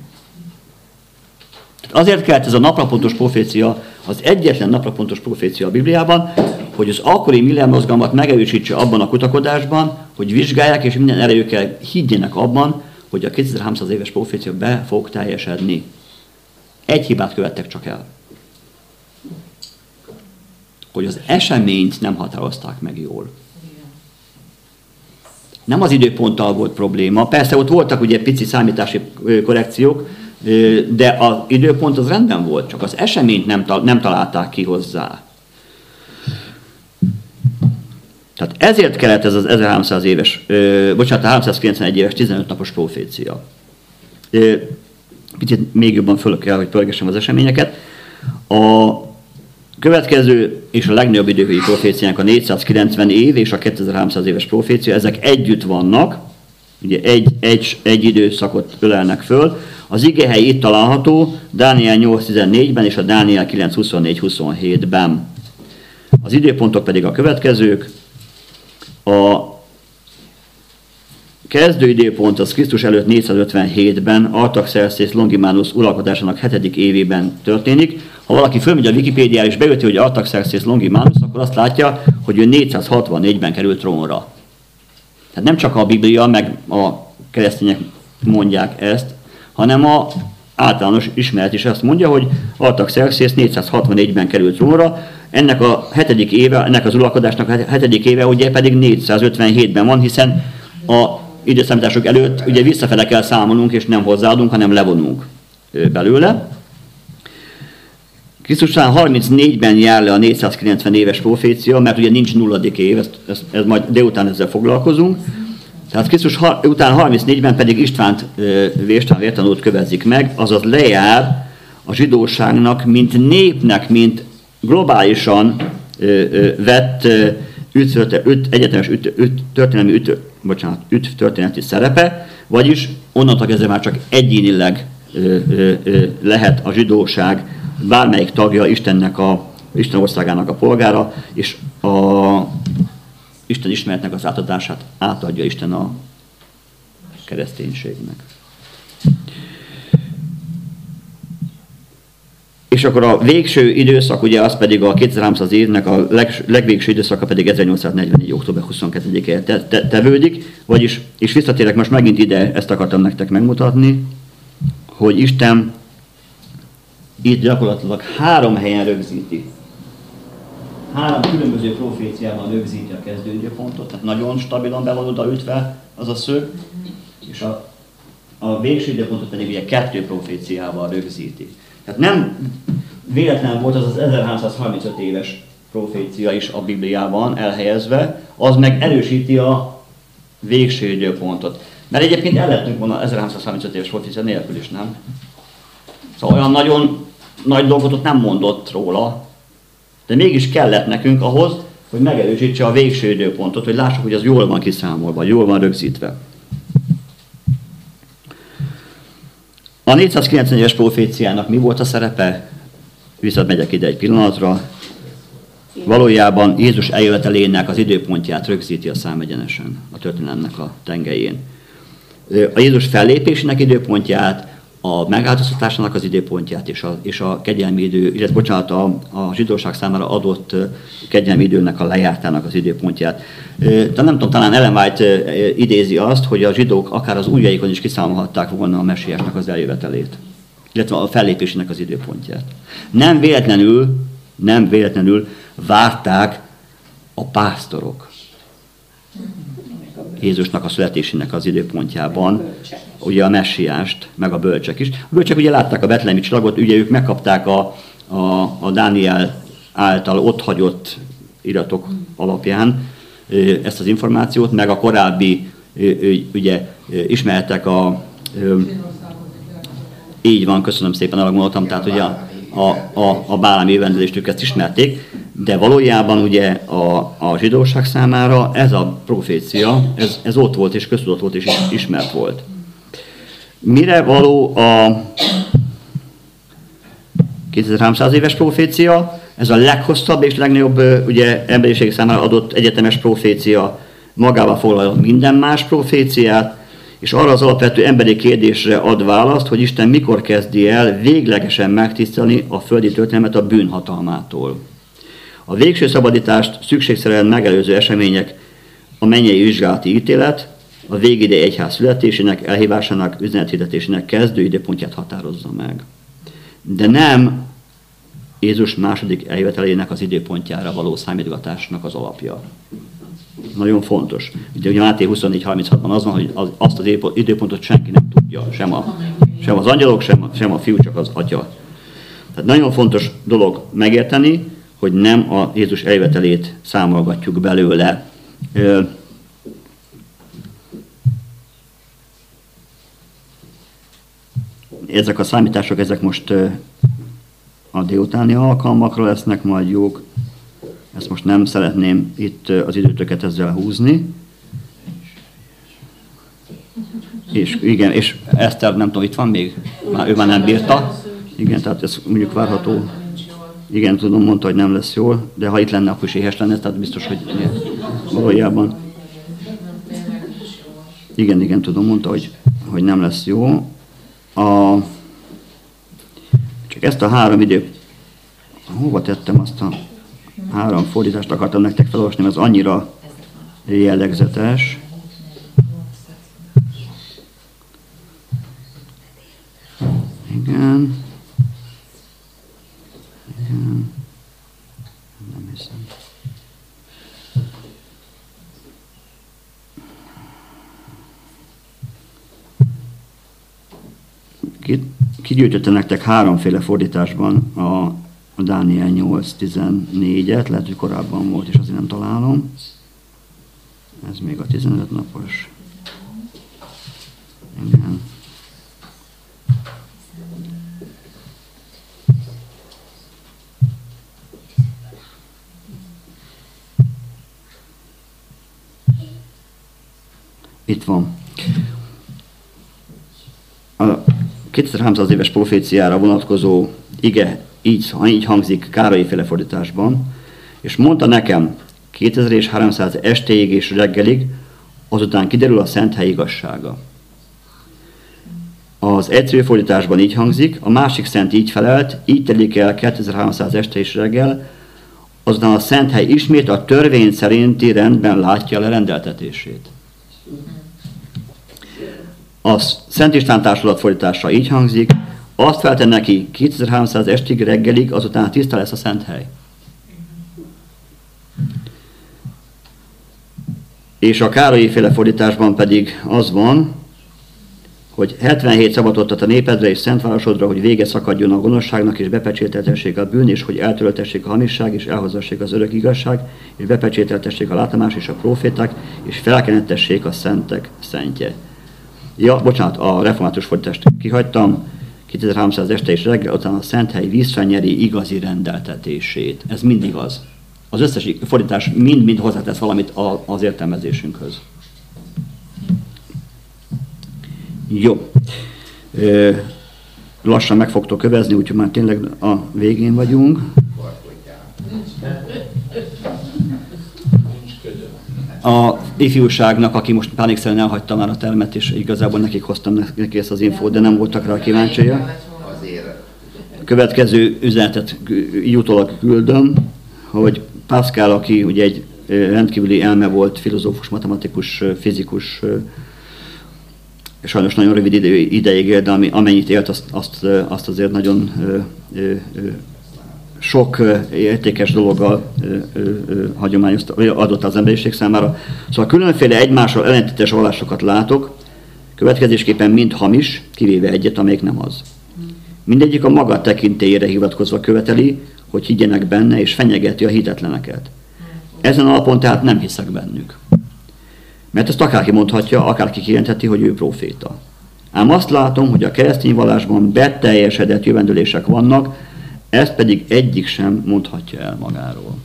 Azért kellett ez a naprapontos profécia, az egyetlen naprapontos profécia a Bibliában, hogy az akkori Miller mozgalmat megerősítse abban a kutakodásban, hogy vizsgálják és minden erejükkel higgyenek abban, hogy a 2300 éves profécia be fog teljesedni. Egy hibát követtek csak el. Hogy az eseményt nem határozták meg jól. Nem az időponttal volt probléma. Persze ott voltak ugye pici számítási korrekciók, de az időpont az rendben volt, csak az eseményt nem találták ki hozzá. Tehát ezért kellett ez az 1300 éves, 391 éves 15 napos profécia. Picit még jobban föl kell, hogy pörgessem az eseményeket. A következő és a legnagyobb időhözi proféciánk a 490 év és a 2300 éves profécia, ezek együtt vannak, ugye egy időszakot ölelnek föl. Az igehely itt található Dániel 8.14-ben és a Dániel 9.24-27-ben. Az időpontok pedig a következők. A kezdő időpont az Krisztus előtt 457-ben Artaxerxes Longimanus uralkodásának 7. évében történik. Ha valaki fölmegy a Wikipédiára és beüti, hogy Artaxerxes Longimanus, akkor azt látja, hogy ő 464-ben került trónra. Tehát nem csak a Biblia, meg a keresztények mondják ezt, hanem a általános ismeret is azt mondja, hogy Artaxerxes 464-ben került trónra, ennek a 7. éve, ennek az uralkodásnak a 7. éve ugye pedig 457-ben van, hiszen a időszámítások előtt ugye visszafele kell számolnunk, és nem hozzáadunk, hanem levonunk belőle. Krisztus után 34-ben jár le a 490 éves profécia, mert ugye nincs 0. év, ez majd délután ezzel foglalkozunk. Tehát Krisztus után 34-ben pedig István vértanút kövezzik meg, azaz lejár a zsidóságnak, mint népnek, mint globálisan vett egyetemes történeti szerepe, vagyis onnantól kezdve már csak egyénileg lehet a zsidóság bármelyik tagja Isten országának a polgára, és Isten ismeretnek az átadását átadja Isten a kereszténységnek. És akkor a végső időszak, ugye az pedig a 2300 évnek a legvégső időszaka pedig 1844. október 22-én tevődik, vagyis, és visszatérek most megint ide, ezt akartam nektek megmutatni, hogy Isten itt gyakorlatilag 3 helyen rögzíti. 3 különböző proféciában rögzíti a kezdőidőpontot, tehát nagyon stabilan be van odaütve az a szög, és a végső időpontot pedig ugye 2 proféciával rögzíti. Tehát nem véletlen volt az 1335 éves profécia is a Bibliában elhelyezve, az meg erősíti a végső időpontot. Mert egyébként el lehetünk volna 1335 éves profécia nélkül is, nem? Szóval olyan nagyon nagy dolgot ott nem mondott róla, de mégis kellett nekünk ahhoz, hogy megerősítse a végső időpontot, hogy lássuk, hogy az jól van kiszámolva, jól van rögzítve. A 491-es proféciának mi volt a szerepe? Visszamegyek ide egy pillanatra. Valójában Jézus eljövetelének az időpontját rögzíti a számegyenesen, a történelemnek a tengelyén. A Jézus fellépésének időpontját, a megváltoztatásának az időpontját és a kegyelmi idő, illetve bocsánat, a zsidóság számára adott kegyelmi időnek a lejártának az időpontját. De nem tudom, talán Ellen White idézi azt, hogy a zsidók akár az ujjaikon is kiszámolhatták volna a messiásnak az eljövetelét, illetve a fellépésének az időpontját. Nem véletlenül várták a pásztorok Jézusnak a születésének az időpontjában, ugye a messiást, meg a bölcsek is. A bölcsek ugye látták a betlehemi csillagot, ugye ők megkapták a Dániel által otthagyott iratok alapján ezt az információt, meg a korábbi ugye ismertek így van, köszönöm szépen, arra gondoltam, tehát ugye a bálám jövendőlést ők ezt ismerték, de valójában ugye a zsidóság számára ez a profécia, ez ott volt és köztudott volt és ismert volt. Mire való a 2300 éves profécia? Ez a leghosszabb és legnagyobb ugye, emberiség számára adott egyetemes profécia, magával foglalja minden más proféciát, és arra az alapvető emberi kérdésre ad választ, hogy Isten mikor kezdi el véglegesen megtisztelni a földi történelmet a bűnhatalmától. A végső szabadítást szükségszerűen megelőző események, a mennyei vizsgálati ítélet, a végidei egyház születésének, elhívásának, üzenethirdetésének kezdő időpontját határozza meg. De nem Jézus második eljövetelének az időpontjára való számítgatásnak az alapja. Nagyon fontos. Ugye Máté 24:36-ban az van, hogy azt az időpontot senki nem tudja, sem az angyalok, sem a fiú, csak az atya. Tehát nagyon fontos dolog megérteni, hogy nem a Jézus eljövetelét számolgatjuk belőle. Ezek a számítások, ezek most a délutáni alkalmakra lesznek majd jók. Ezt most nem szeretném itt az időtöket ezzel húzni. És igen, és Eszter, nem tudom, itt van még? Ő már nem bírta. Igen, tehát ez mondjuk várható. Igen, tudom, mondta, hogy nem lesz jól, de ha itt lenne, akkor is éhes lenne, tehát biztos, hogy valójában. Igen, tudom, mondta, hogy nem lesz jó. Csak ezt a 3 idő... Hova tettem azt a 3 fordítást, akartam nektek felolvasni, mert az annyira jellegzetes. Igen. Nem hiszem. Kigyűjtöttem nektek 3-féle fordításban a Dániel 8:14-et, lehet, hogy korábban volt, és azért nem találom. Ez még a 15 napos. Igen. Itt van. 2300 éves proféciára vonatkozó ige így hangzik Károly-féle fordításban, és mondta nekem 2300 estéig és reggelig, azután kiderül a szent hely igazsága. Az egyszerű fordításban így hangzik, a másik szent így felelt, így telik el 2300 este és reggel, azután a szent hely ismét a törvény szerinti rendben látja le rendeltetését. A Szent István Társulat fordítása így hangzik, azt felte neki 2300 estig reggelig, azután tiszta lesz a szent hely. És a Károlyi-féle fordításban pedig az van, hogy 77 szabatot ad a népedre és szentvárosodra, hogy vége szakadjon a gonoszságnak, és bepecsételtessék a bűn, és hogy eltöröltessék a hamisság, és elhozassák az örök igazság, és bepecsételtessék a látomás és a proféták, és felkenettessék a szentek szentje. Ja, bocsánat, a református fordítást kihagytam, 2300 este és reggel, utána a szent hely visszanyeri igazi rendeltetését. Ez mind igaz. Az összes fordítás mind hozzátesz valamit az értelmezésünkhöz. Jó. Lassan meg fogtok kövezni, úgyhogy már tényleg a végén vagyunk. A ifjúságnak, aki most pánikszerűen elhagyta már a termet, és igazából nekik hoztam neki ezt az infót, de nem voltak rá kíváncsiak. A következő üzenetet így utólag küldöm, hogy Pascal, aki ugye egy rendkívüli elme volt, filozófus, matematikus, fizikus, sajnos nagyon rövid ideig élt, de amennyit élt, azt azért nagyon sok értékes dologgal adott az emberiség számára. Szóval különféle egymással ellentétes vallásokat látok, következésképpen mind hamis, kivéve egyet, amelyik nem az. Mindegyik a maga tekintélyére hivatkozva követeli, hogy higgyenek benne, és fenyegeti a hitetleneket. Ezen alapon tehát nem hiszek bennük. Mert ezt akárki mondhatja, akárki kijelentheti, hogy ő próféta. Ám azt látom, hogy a keresztény vallásban beteljesedett jövendőlések vannak, ezt pedig egyik sem mondhatja el magáról.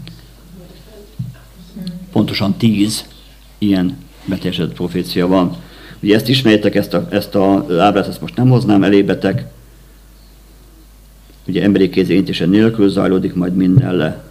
Pontosan 10 ilyen beteljesedett profécia van. Ugye ezt ismerjétek, ezt a ábrát, ezt most nem hoznám elébetek. Ugye emberi kézérintése nélkül zajlódik majd minden le.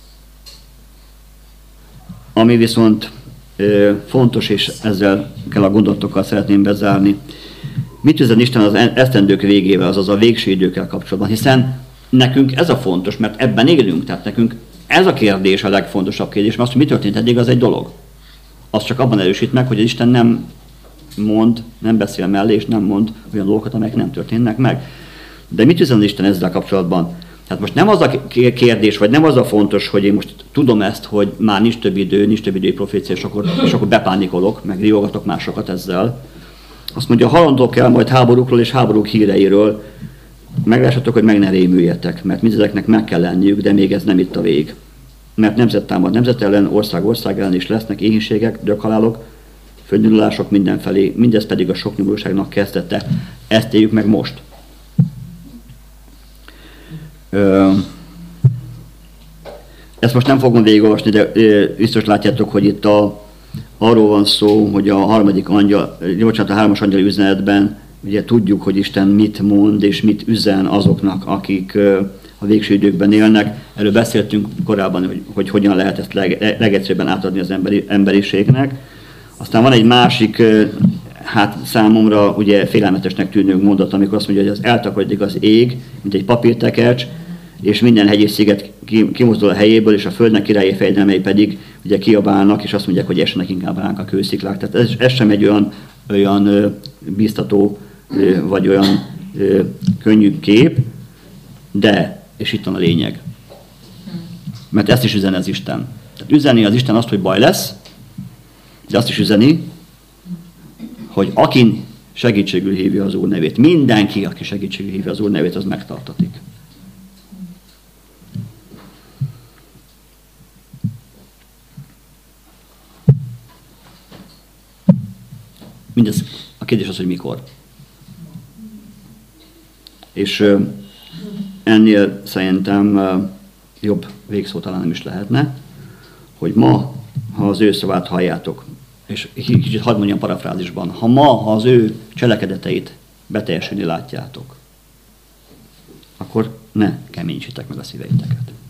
Ami viszont fontos, és ezzel kell a gondolatokkal szeretném bezárni. Mit üzen Isten az esztendők végével, azaz a végső időkkel kapcsolatban? Hiszen nekünk ez a fontos, mert ebben élünk, tehát nekünk ez a kérdés a legfontosabb kérdés, mert azt, hogy mi történt eddig, az egy dolog. Az csak abban erősít meg, hogy az Isten nem mond, nem beszél mellé, és nem mond olyan dolgokat, amelyek nem történnek meg. De mit üzen Isten ezzel kapcsolatban? Tehát most nem az a kérdés, vagy nem az a fontos, hogy én most tudom ezt, hogy már nincs több idő profécia, és akkor bepánikolok, meg riogatok másokat ezzel. Azt mondja, hallandotok el majd háborúkról és háborúk híreiről, meglássatok, hogy meg ne rémüljetek, mert mindezeknek meg kell lenniük, de még ez nem itt a vég. Mert nemzet támad nemzet ellen, ország ellen is lesznek éhínségek, döghalálok, földnyúlások mindenfelé, mindez pedig a sok nyomorúságnak kezdete. Ezt éljük meg most. Ezt most nem fogom végigolvasni, de biztos látjátok, hogy itt arról van szó, hogy a hármas angyali üzenetben ugye tudjuk, hogy Isten mit mond és mit üzen azoknak, akik a végső időkben élnek. Erről beszéltünk korábban, hogy hogyan lehet ezt legegyszerűbben átadni az emberiségnek. Aztán van egy másik, hát számomra ugye félelmetesnek tűnő mondat, amikor azt mondja, hogy az eltakarodik az ég, mint egy papírtekercs, és minden hegy és sziget kimozdul a helyéből, és a földnek királyi fejedelmei pedig ugye kiabálnak, és azt mondják, hogy essenek inkább ránk a kősziklák. Tehát ez sem egy olyan biztató, vagy olyan könnyű kép, de, és itt van a lényeg. Mert ezt is üzeni az Isten. Tehát üzeni az Isten azt, hogy baj lesz, de azt is üzeni, hogy akin segítségül hívja az Úr nevét. Mindenki, aki segítségül hívja az Úr nevét, az megtartatik. Mindez a kérdés az, hogy mikor. És ennél szerintem jobb végszó talán nem is lehetne, hogy ma, ha az ő szavát halljátok, és kicsit hadd mondjam parafrázisban, ha az ő cselekedeteit beteljesülni látjátok, akkor ne keményítsétek meg a szíveiteket.